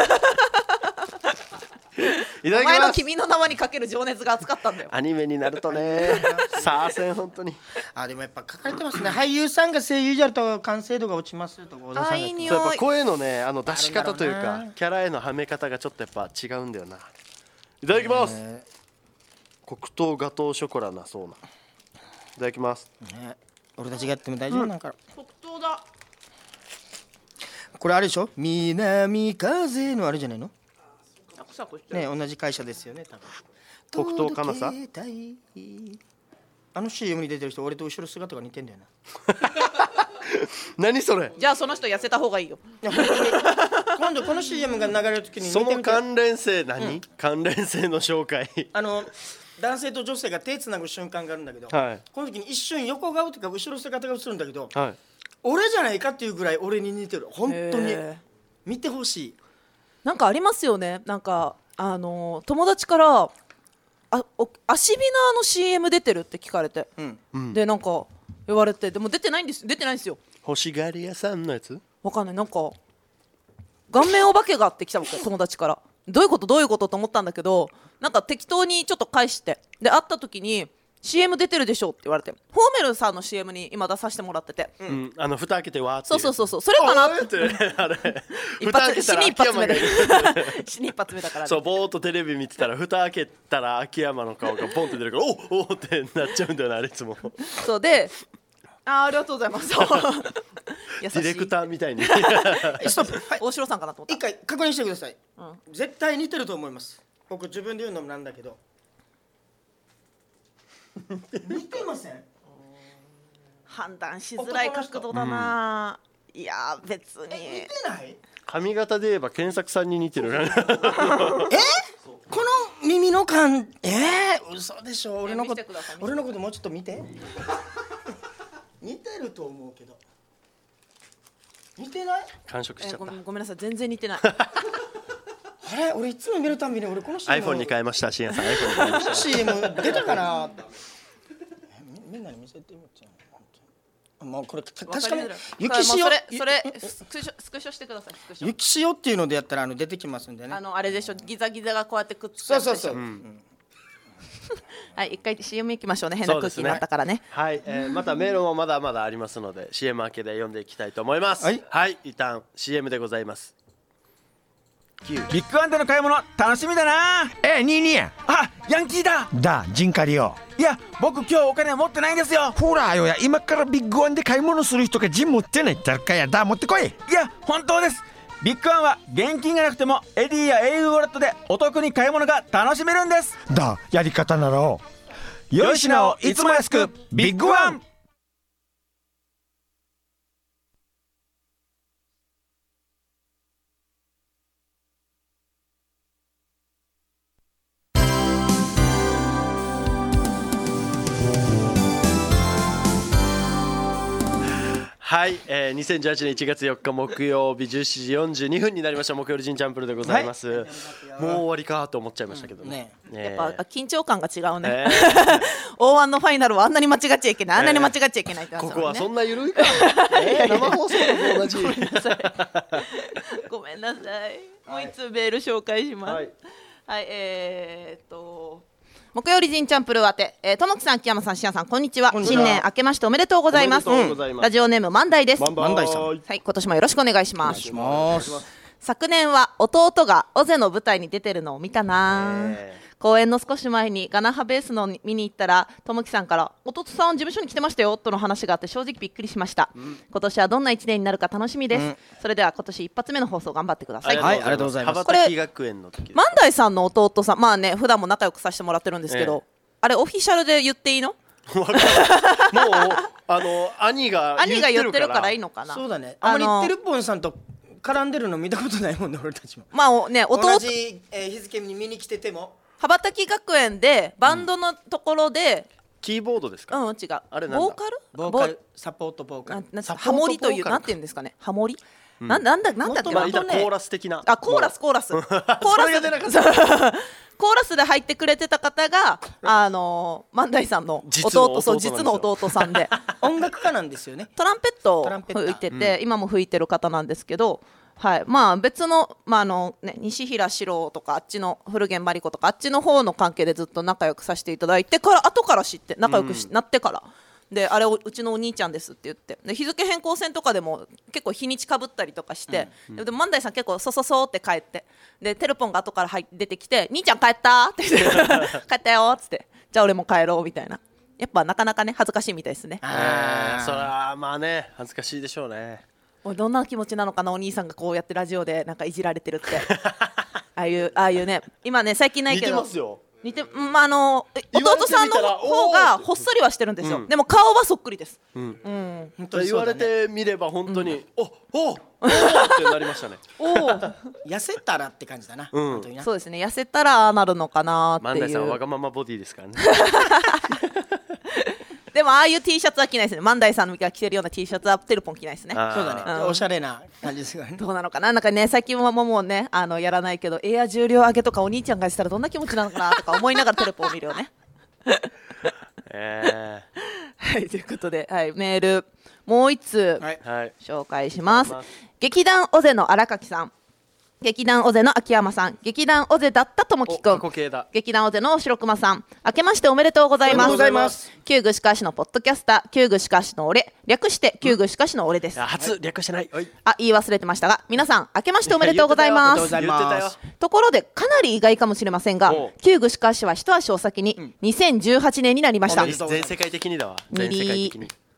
いただきます。 お前の君の名はにかける情熱が熱かったんだよ。 アニメになるとねさあせん本当に。 あでもやっぱ書かれてますね俳優さんが声優じゃると完成度が落ちますとか。 あいい匂い。 そうやっぱ声のねあの出し方というかキャラへのはめ方がちょっとやっぱ違うんだよな。いただきます、えー、黒糖ガトーショコラなそうな。いただきます、 ね、俺たちがやっても大丈夫なんか、 うん、黒糖だ。 これあれでしょ、南風のあれじゃないのね、同じ会社ですよね多分。黒糖かなさあの シーエム に出てる人俺と後ろ姿が似てんだよな何それ。 じゃあその人痩せた方がいいよ。 今度この シーエム が流れる時にその関連性何、うん、関連性の紹介あの男性と女性が手つなぐ瞬間があるんだけど、はい、この時に一瞬横顔とか後ろ姿が映るんだけど、はい、俺じゃないかっていうぐらい俺に似てる。本当に見てほしい。 なんかありますよね。なんかあのー、友達からあお足ビナーの シーエム 出てるって聞かれて、うん、でなんか言われて、でも出てないんです出てないんですよ。 欲しがり屋さんのやつわかんない。なんか顔面お化けがってきたわけ友達から。どういうことどういうことと思ったんだけど、なんか適当にちょっと返して、で会った時に シーエム 出てるでしょって言われて、フォーメルさんの シーエム に今出させてもらってて、 うんうん、あの蓋開けてわーってそうそうそうそう、それかなって、 あれ一発死に一発目だ死に一発目だから、ね、 そうぼーっとテレビ見てたら蓋開けたら秋山の顔がボンって出るからおおってなっちゃうんだよなあれいつも。 そうで、あありがとうございますディレクターみたいにストップ、はい、 大城さんかなと思った。 一回確認してください、 うん、 絶対似てると思います。僕自分で言うのもなんだけど似てません？ 判断しづらい角度だな、うん、いや別にえ似てない？ 髪型で言えば検索さんに似てるえこの耳の感えー、嘘でしょ。俺のこと俺のこともうちょっと見て似てると思うけど似てない？ 完食しちゃった、 えー、ごめん、ごめんなさい全然似てないあれ俺いつも見るたびに俺この シーエム iPhone に変えました。しんやさん iPhone に変えましたシーエム 出たかなみんなに見せてみちゃう。もうこれ確かに雪塩それそれスクショスクショしてください。スクショ雪塩っていうのでやったらあの出てきますんでね。 あのあれでしょ、ギザギザがこうやってくっつくそうそうそう、うんうんはい一回 シーエム 行きましょうね。変な空気になったから ね, ねはい、えー、またメールもまだまだありますので シーエム 明けで読んでいきたいと思います。 はい、 はい、一旦 シーエム でございます。 ビッグワンでの買い物楽しみだな。 え、ニーニーや。 あ、ヤンキーだだ、ジンカリよ。 いや、僕今日お金持ってないんですよ。 ほらよや、今からビッグワンで買い物する人がジン持ってないってあるかや。だ、持ってこい。 いや、本当です。ビッグワンは現金がなくてもエディや エーユー ウォレットでお得に買い物が楽しめるんです。 だ、やり方ならよい品をいつも安くビッグワン。 はい、えー、にせんじゅうはちねんいちがつよっか木曜日じゅうしちじよんじゅうにふんになりました。木曜日ジンチャンプルでございます、はい、もう終わりかと思っちゃいましたけど、うんねね、やっぱ緊張感が違うね、えー、オーワン のファイナルはあんなに間違っちゃいけない、あんなに間違っちゃいけないって話、ね、 ここはそんな緩いか、えー、生放送と同じごめんなさいごめんなさい、もう一通メール紹介します。はい、はい、えー、っと木曜日ジンチャンプル宛て、えー、ともきさん、木山さん、しやさん、こんにちは。新年明けましておめでとうございます。ラジオネーム万代です。 万代さん、はい、 今年もよろしくお願いします。 お願いします。 昨年は弟がオゼの舞台に出てるのを見たな。公演の少し前にガナハベースの見に行ったら、ともきさんから弟さん事務所に来てましたよとの話があって正直びっくりしました、うん、今年はどんないちねんになるか楽しみです、うん、それでは今年一発目の放送頑張ってください。 はい、ありがとうございます。 羽ばたき学園の時、 万代さんの弟さん、まあね普段も仲良くさせてもらってるんですけど、ええ、あれオフィシャルで言っていいの？ もうあの兄が言ってるから兄が言ってるからいいのかな。 そうだね、あまりてるぽんさんと絡んでるの見たことないもんね、俺たちも。 まあね、弟同じ、えー、日付に見に来てても羽ばたき学園でバンドのところで、うん、 キーボードですか？ うん、違う、 あれなんだ、 ボーカルボーカルサポートボーカルななハモリというなんていうんですかね、ハモリ、うん、なんなんだなんだっけ、 まあ、コーラス的な、 あコーラスコーラスコーラスコーラスで入ってくれてた方があのー、万代さんの弟、そう実の弟さんで音楽家なんですよね。 トランペットを吹いてて、うん、今も吹いてる方なんですけど、はい、まあ別の、まああのね、西平四郎とかあっちの古源マリコとかあっちの方の関係でずっと仲良くさせていただいてから後から知って仲良くし、うん、なってからで、あれをうちのお兄ちゃんですって言って、で日付変更線とかでも結構日にちかぶったりとかして、うんうん、で万代さん結構そそそって帰って、でテレポンが後から入出てきて兄ちゃん帰ったって言って帰ったよっつって、じゃあ俺も帰ろうみたいな、やっぱなかなかね恥ずかしいみたいですね。 あー、それはまあね恥ずかしいでしょうね。 どんな気持ちなのかな、お兄さんがこうやってラジオでなんかいじられてるってああいうああいうね、今ね最近ないけど似てますよ。 似て、まあ、あの弟さんの方がほっそりはしてるんですよ、うん、でも顔はそっくりです、うんうん、 本当にそうだね、言われてみれば本当に、うん、おおおってなりましたねお痩せたらって感じだな、 うん、本当にな。そうですね、痩せたらなるのかなっていう。 万代さんはわがままボディですからねでもああいう T シャツは着ないですね。万代さんが着てるような T シャツはテルポン着ないですね。 そうだね、うん、おしゃれな感じですよね。 どうなのかな、なんかね最近はもうねあのやらないけど、エア重量上げとかお兄ちゃんがしたらどんな気持ちなのかなとか思いながらテレポを見るよねえー、はいということで、はい、メールもう一通、はい、紹介します。劇団オゼの荒垣さん、劇団オゼの秋山さん、劇団オゼだったともきくん、劇団オゼの白熊さん、明けましておめでとうございます。旧具しかしのポッドキャスター、旧具しかしの俺、略して旧具しかしの俺です。 初略してない、 あ、言い忘れてましたが、皆さん明けましておめでとうございます。ところでかなり意外かもしれませんが、旧具しかしは一足お先ににせんじゅうはちねんになりました。 全世界的にだわ。全世界的に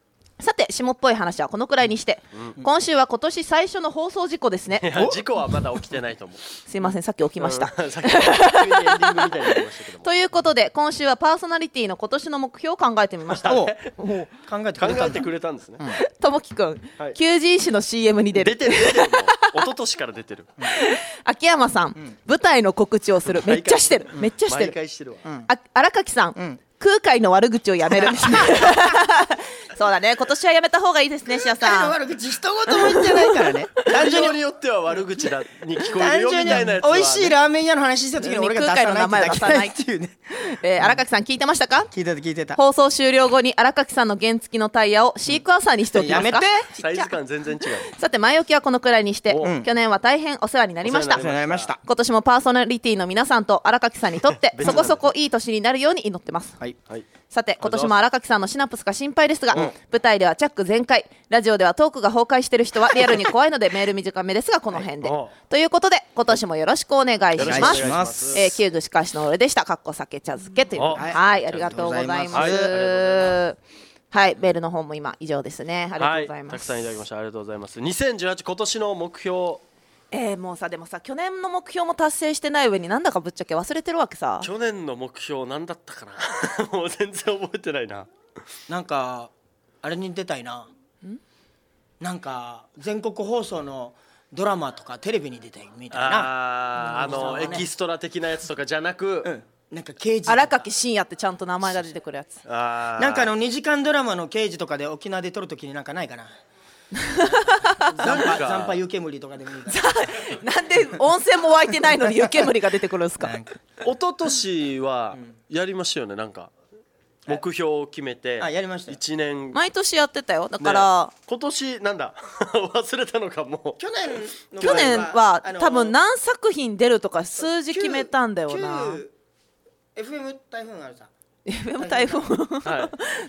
さて下っぽい話はこのくらいにして、うん、今週は今年最初の放送事故ですね。 事故はまだ起きてないと思う。 すいません、さっき起きました、 うん、さっき急にエンディングみたいになりましたけども。 ということで今週はパーソナリティの今年の目標を考えてみました。 おお考えてくれた考えてくれたんですね。 ともきくん、はい、求人誌の シーエム に出る。 出てる出てるもう一昨年から出てる。うん、 秋山さん、うん、舞台の告知をする。めっちゃしてる、うん、めっちゃしてる。 毎回してるわ。 うん、あ荒垣さん、うん、空海の悪口をやめる。そうだね、今年はやめた方がいいですね、シアさん。 空海の悪口一言も言ってないからね。 単純によっては悪口だに聞こえるよみたいなやつは、ね、 美味しいラーメン屋の話した時に俺が出さない空海の名前を出さないっていうね。えー、荒垣さん聞いてましたか？ 聞いてた聞いてた。 放送終了後に荒垣さんの原付のタイヤをシークワーサーにしておきますか？ やめて。 サイズ感全然違う。 さて前置きはこのくらいにして、うん、去年は大変お世話になりました。 お世話になりました。 今年もパーソナリティの皆さんと荒垣さんにとってそこそこいい年になるように祈ってます。 はい、はい、 さて今年も荒垣さんのシナプスが心配ですが、うん、舞台ではチャック全開、ラジオではトークが崩壊してる人はリアルに怖いのでメール短めですがこの辺で、はい、ということで今年もよろしくお願いします。 ます、 えー、旧具しかしの俺でした。かっこ酒茶漬けという、はい、はい、ありがとうございます。はい、はい、メールの方も今以上ですね。ありがとうございます、 はい、たくさんいただきました。ありがとうございます。にせんじゅうはち今年の目標、 えー、もうさでもさ去年の目標も達成してない上になんだかぶっちゃけ忘れてるわけさ。 去年の目標なんだったかな。もう全然覚えてないな。 なんかあれに出たいな。んなんか全国放送のドラマとかテレビに出たいみたいな。 ああの、ね、エキストラ的なやつとかじゃなく、うん、 なんか刑事荒垣真也ってちゃんと名前が出てくるやつ。 あなんかあのにじかんドラマの刑事とかで沖縄で撮るときになんかないかな。残波残波湯煙とかでもいいかな。なんで温泉も湧いてないのに湯煙が出てくるんですか。 一昨年はやりましたよね。なんか目標を決めていちねん毎年やってたよ。だから、 ね、今年なんだ忘れたのかもう。 去年の去年は多分何作品出るとか数字決めたんだよな。 エフエム 台風があるさ。 エフエム 台風はい、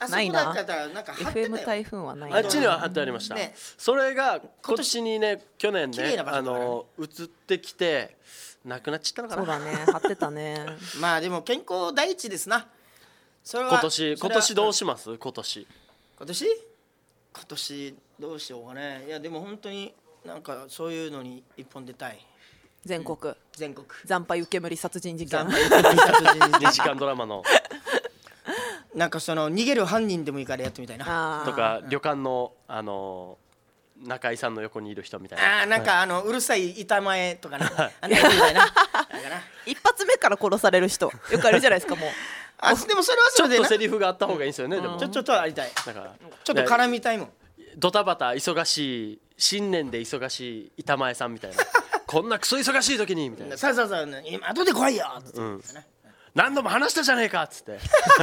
ないな。 エフエム 台風はないな。 あっちには貼ってありました、ね、それが今年にね去年ねあの移ってきてなくなっちゃったのかな。 そうだね、貼ってたね。 まあでも健康第一ですな。 それは今年今年どうします？今年今年今年どうしようかね。いやでも本当になんかそういうのに一本出たい。 全国、うん、 全国残波湯煙殺人事件。 残波湯煙殺人事件。 にじかんドラマのなんかその逃げる犯人でもいいからやってみたいな。 とか旅館のあの中井さんの横にいる人みたいな。 あなんかあのうるさい板前とかな。あんなやつみたいな。 一発目から殺される人よくあるじゃないですか。もうあでもそれはそれでちょっとセリフがあった方がいいんですよね。でもちょちょっとありたい。 だからちょっと絡みたいもん。 ドタバタ忙しい新年で忙しい板前さんみたいな。こんなクソ忙しい時にみたいな。 さあさあさあ今後で来いよっつって、うん、 何度も話したじゃねえかっつって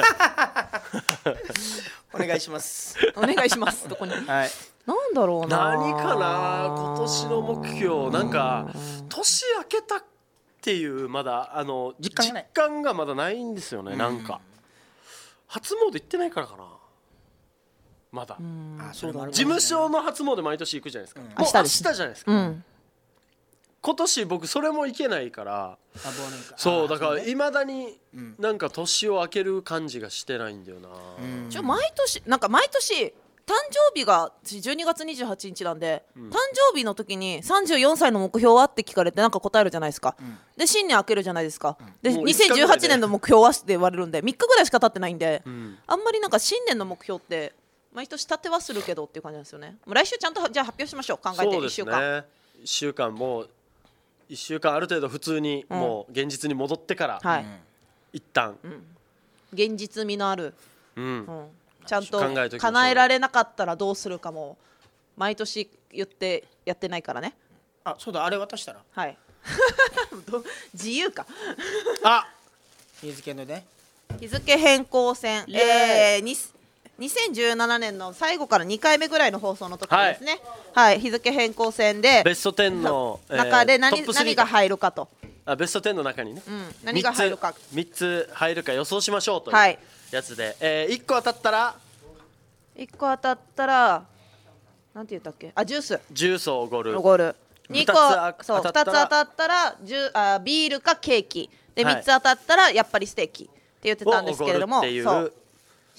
お願いしますお願いします。どこに、はい、なんだろうな。 何かな今年の目標。なんか年明けたっていうまだあの実感がない、 実感がまだないんですよね。なんか初詣行ってないからかなまだ。 あそうだね、 事務所の初詣毎年行くじゃないですか、うん、もう明日じゃないですか、うん、今年僕それも行けないから、そうだからいまだになんか年を明ける感じがしてないんだよな。 うん、ちょ毎年なんか毎年誕生日がじゅうにがつにじゅうはちにちなんで、うん、誕生日の時にさんじゅうよんさいの目標はって聞かれてなんか答えるじゃないですか、うん、で新年明けるじゃないですか、うん、でにせんじゅうはちねんの目標はって言われるんでみっかぐらいしか経ってないんで、うん、あんまりなんか新年の目標って毎年立てはするけどっていう感じなんですよね。もう来週ちゃんとじゃあ発表しましょう。考えていっしゅうかん。 そうですね、いっしゅうかんもういっしゅうかんある程度普通にもう現実に戻ってから、うん、一旦、 うん、現実味のある、 うんうん、 ちゃんと叶えられなかったらどうするかも毎年言ってやってないからね。 あそうだあれ渡したらはい自由かあ日付のね日付変更線、えー、ににせんじゅうななねんの最後からにかいめぐらいの放送の時ですね、はい、はい、日付変更線でベストじゅうの、 えー、中で 何, 何が入るかと。 あベストじゅうの中にね、 うん、何が入るかみっつ入るか予想しましょうというやつで、はい、えー、いっこ当たったらいっこ当たったらなんて言ったっけ、あジュースジュースをおごるおごるにこそうふたつ当たったらジュあビールかケーキでみっつ当たったらやっぱりステーキって言ってたんですけれども、そう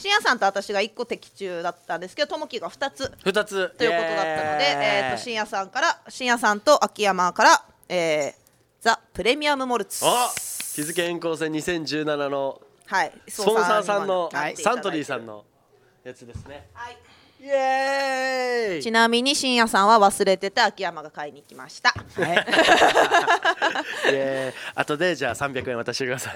深夜さんと私がいっこ的中だったんですけど、ともきがふたつふたつということだったので、えーと深夜さんから深夜さんと秋山から、えー、ザ・プレミアムモルツ、 日付変更線にせんじゅうななのはいスポンサーさんの、 はい、 サントリーさんのやつですね。 はい、 イエーイ。 ちなみに深夜さんは忘れてて秋山が買いに行きました。はい、 イエーイ。後でじゃあさんびゃくえん渡してください。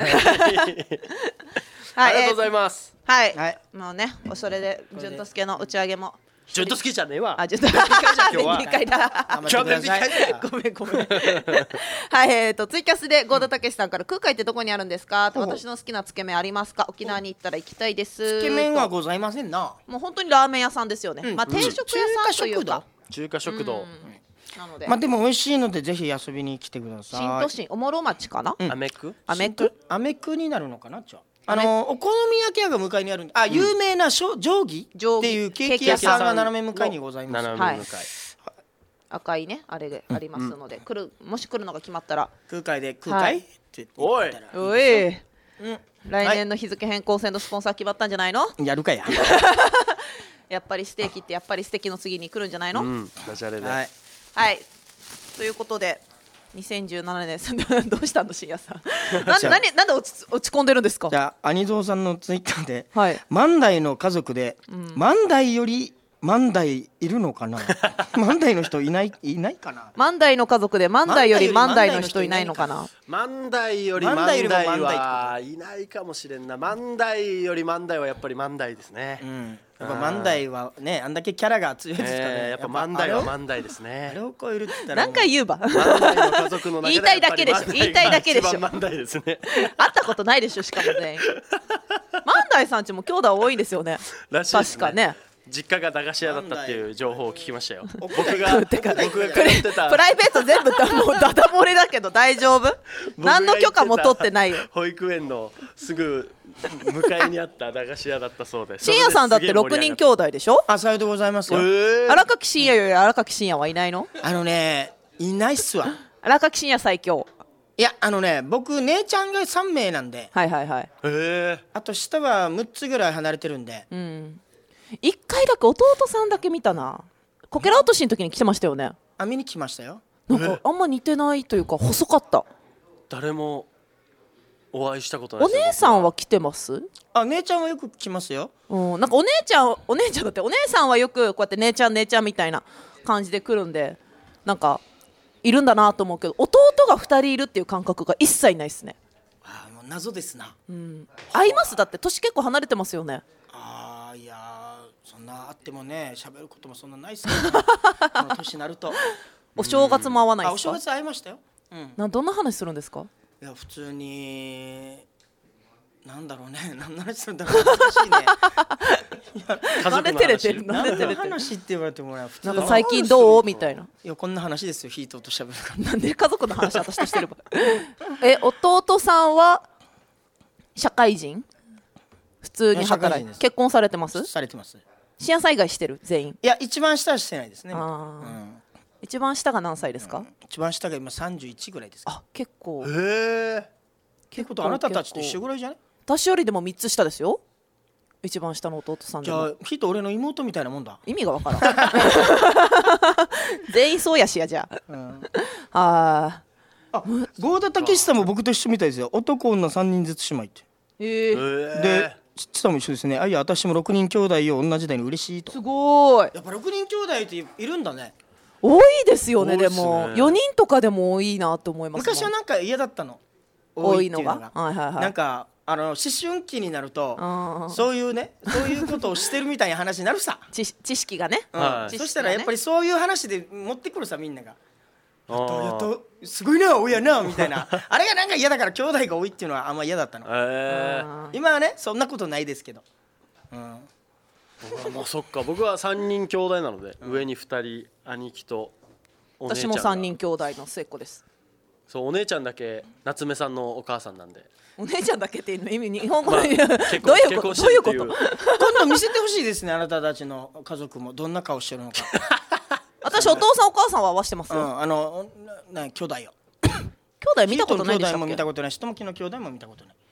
はい、 ありがとうございます。 はい、はい、もうね、それで潤之介の打ち上げも潤之介じゃねえわ。 あ、潤之介じゃねえわ。にかいだ。 今日はにかいだ。 ごめんごめん。はい、えーとツイキャスで郷田武さんから、空海ってどこにあるんですか？私の好きなつけ麺ありますか？沖縄に行ったら行きたいです。 つけ麺はございませんな。 もう本当にラーメン屋さんですよね。まあ定食屋さんというか中華食堂。 なので、 まあでも美味しいのでぜひ遊びに来てください。 新都心おもろ町かな？ アメク？ アメク？ アメクになるのかな？じゃあ。あのお好み焼き屋が向かいにあるんで、あ、有名な定規っていうケーキ屋さんが斜め向かいにございます。 斜め向かい。 赤いねあれがありますので、来るもし来るのが決まったら空海で空海っておいおい。来年の日付変更線のスポンサー決まったんじゃないの？ やるかや。 やっぱりステーキってやっぱりステーキの次に来るんじゃないの？ うん、ダジャレで。 はい。 はい。ということで。にせんじゅうななねんどうしたの深夜さん。な何なんで落ち落ち込んでるんですか。 じゃあ兄蔵さんのツイッターで、 はい、 万代の家族で、うん、万代より万代いるのかな。万代の人いないいないかな。 万代の家族で万代より万代の人いないのかな。 万代より万代はいないかもしれんな。万代より万代はやっぱり万代ですね。うん、 やっぱ万代はね、あんだけキャラが強いですからね、 えー、やっぱ万代は万代ですね。 あれを超えるって言ったら何回言うば。 万代の家族の中で言いたいだけでしょ。言いたいだけでしょ。 万代ですね。 会ったことないでしょ。しかも全員。万代さんちも兄弟多いんですよね。 らしいですね。 確かね。 実家が駄菓子屋だったっていう情報を聞きましたよ。僕が僕が通ってたプライベート全部だもうダダ漏れだけど大丈夫？何の許可も取ってないよ。 保育園のすぐ向かいにあった駄菓子屋だったそうです。 深夜さんだってろくにん兄弟でしょ？ あ、さようでございますよ。 荒垣深夜より荒垣深夜はいないの？ あのね、いないっすわ。 荒垣深夜最強。 いや、あのね、僕姉ちゃんがさんめいなんで、 はいはいはい。 へあと下はむっつぐらい離れてるんで、 うん、いっかいだけ弟さんだけ見たな。こけら落としの時に来てましたよね。 あ、見に来ましたよ。 なんかあんま似てないというか細かった。 誰もお会いしたことない。 お姉さんは来てます？ あ、姉ちゃんはよく来ますよ。 うん、なんかお姉ちゃんお姉ちゃんだってお姉さんはよくこうやって姉ちゃん姉ちゃんみたいな感じで来るんで、なんかいるんだなと思うけど、弟がふたりいるっていう感覚が一切ないですね。 あ、もう謎ですな。 うん、会います？だって年結構離れてますよね。 ああ、いやそんなあってもね、喋ることもそんなないっすけど、ね、この年になると。 お正月も会わないですか？ あ、お正月会いましたよ。うん、 などんな話するんですか？ いや、普通になんだろうね、何の話するんだろう。難しいね。 なんで照れてる？なんで照れてる？ 話って言われてもね、普通なんか最近どうみたいな。 いや、こんな話ですよ。ヒートと喋るから。 なんで家族の話私としてれば。え、弟さんは社会人？普通に働いて結婚されてます？ されてます。 深夜災害してる全員？ いや、一番下はしてないですね。あ、 うん、一番下が何歳ですか？うん、 一番下が今さんじゅういちぐらいです。 あ、結構。 へえ。 結構あなたたちと一緒ぐらいじゃない？ 私よりでもみっつ下ですよ。一番下の弟さんでも。 じゃあヒート俺の妹みたいなもんだ。 意味がわからん。全員そうやしやじゃあ。うん、ああ、郷田武さんも僕と一緒みたいですよ。男女さんにんずつ姉妹って。 えー、 でちっちさんも一緒ですね。あ、いや、私もろくにん兄弟を同じ代に嬉しいと。 すごい。 やっぱろくにん兄弟っているんだね。 多いですよね。でもよにんとかでも多いなと思います。 昔はなんか嫌だったの。 多いのが。はいはいはい。 なんかあの思春期になるとそういうね、そういうことをしてるみたいな話になるさ。 知識がね。 うん、はい、そしたらやっぱりそういう話で持ってくるさ、みんなが。やっとやっとすごいな、親なみたいな。あれがなんか嫌だから兄弟が多いっていうのはあんま嫌だったの。えー、今はねそんなことないですけど。うん、 まあそっか、僕はさんにん兄弟なので、うん、上にふたり兄貴とお姉ちゃんが。 私もさんにん兄弟の末っ子です。 そう、お姉ちゃんだけ夏目さんのお母さんなんで。 お姉ちゃんだけって意味日本語で、まあ、どういうこと？どういうこと？今度見せてほしいですね、あなたたちの家族もどんな顔してるのか。 私お父さんお母さんは合わせてますよ。 うん、あのな兄弟よ。 兄弟見たことないでしょ。 兄弟も見たことないし、友樹の兄弟も見たことない。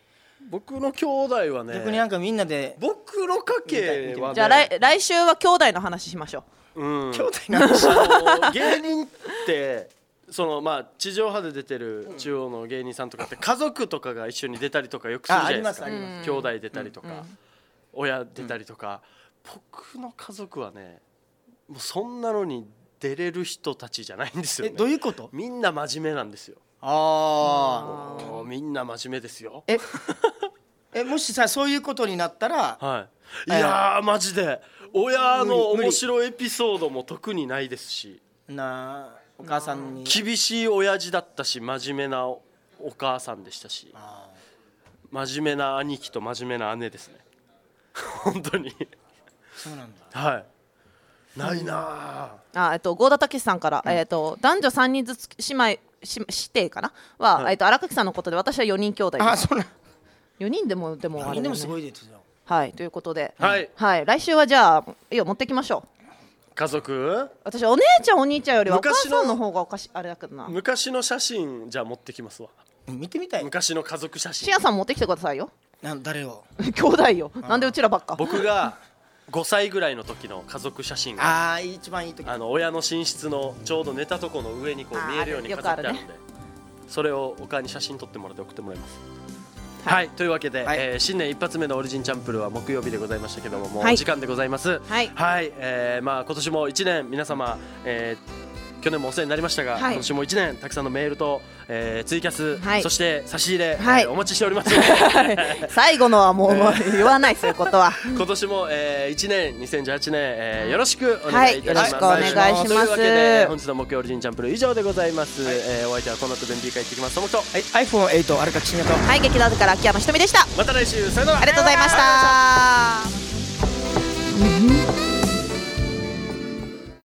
僕の兄弟はね逆になんかみんなで僕の家系はねじゃあ 来, 来週は兄弟の話しましょう、うん、 兄弟の話あの芸人ってそのまあ地上波で出てる中央の芸人さんとかって家族とかが一緒に出たりとかよくするじゃないですか。兄弟出たりとか、うん、親出たりとか、うん、僕の家族はねもうそんなのに出れる人たちじゃないんですよね。 えどういうこと？ みんな真面目なんですよ。 ああみんな真面目ですよ。 ええもしさそういうことになったら、 はい、いやーマジで親の面白いエピソードも特にないですしなあお母さんに厳しい親父だったし真面目なお母さんでしたし真面目な兄貴と真面目な姉ですね本当にそうなんだ。 はいないなあ、えっと、郷田武さんから、うんえっと、男女さんにんずつ姉妹し指定かなは、はいえっと、荒垣さんのことで私はよにん兄弟です。 あそうなんよにんでもでもあれ、ね、 よにんでもすごいですよ。 はいということで、 はいはい、来週はじゃあいいよ持ってきましょう。 家族私お姉ちゃんお兄ちゃんよりはお母さんの方がおかしあれだけどな。 昔の写真じゃあ持ってきますわ。 見てみたい。 昔の家族写真しやさん持ってきてくださいよ。 な誰を兄弟よ。なんでうちらばっか。 僕がごさいぐらいの時の家族写真があー一番いい時あの親の寝室のちょうど寝たとこの上にこう見えるように飾ってあるんで、ね、それをお母に写真撮ってもらって送ってもらいます。はい、はい、というわけで、はいえー、新年一発目のオリジンチャンプルは木曜日でございましたけどももうお時間でございます。はい、はいえーまあ、今年もいちねん皆様、えー去年もお世話になりましたが、はい、今年もいちねんたくさんのメールと、えー、ツイキャス、はい、そして差し入れ、はいえー、お待ちしております最後のはもう、えー、言わないそういうことは今年も、えー、いちねんにせんじゅうはちねん、えー、よろしくお願いいたします、 はい、よろしくお願いします。 というわけで本日の木曜オリジンチャンプル以上でございます、はいえー、お相手はこの後便利会行ってきますともと、はい、 アイフォンエイト 荒垣真也とはい劇団から秋山ひとみでした。 また来週さよなら。 ありがとうございました。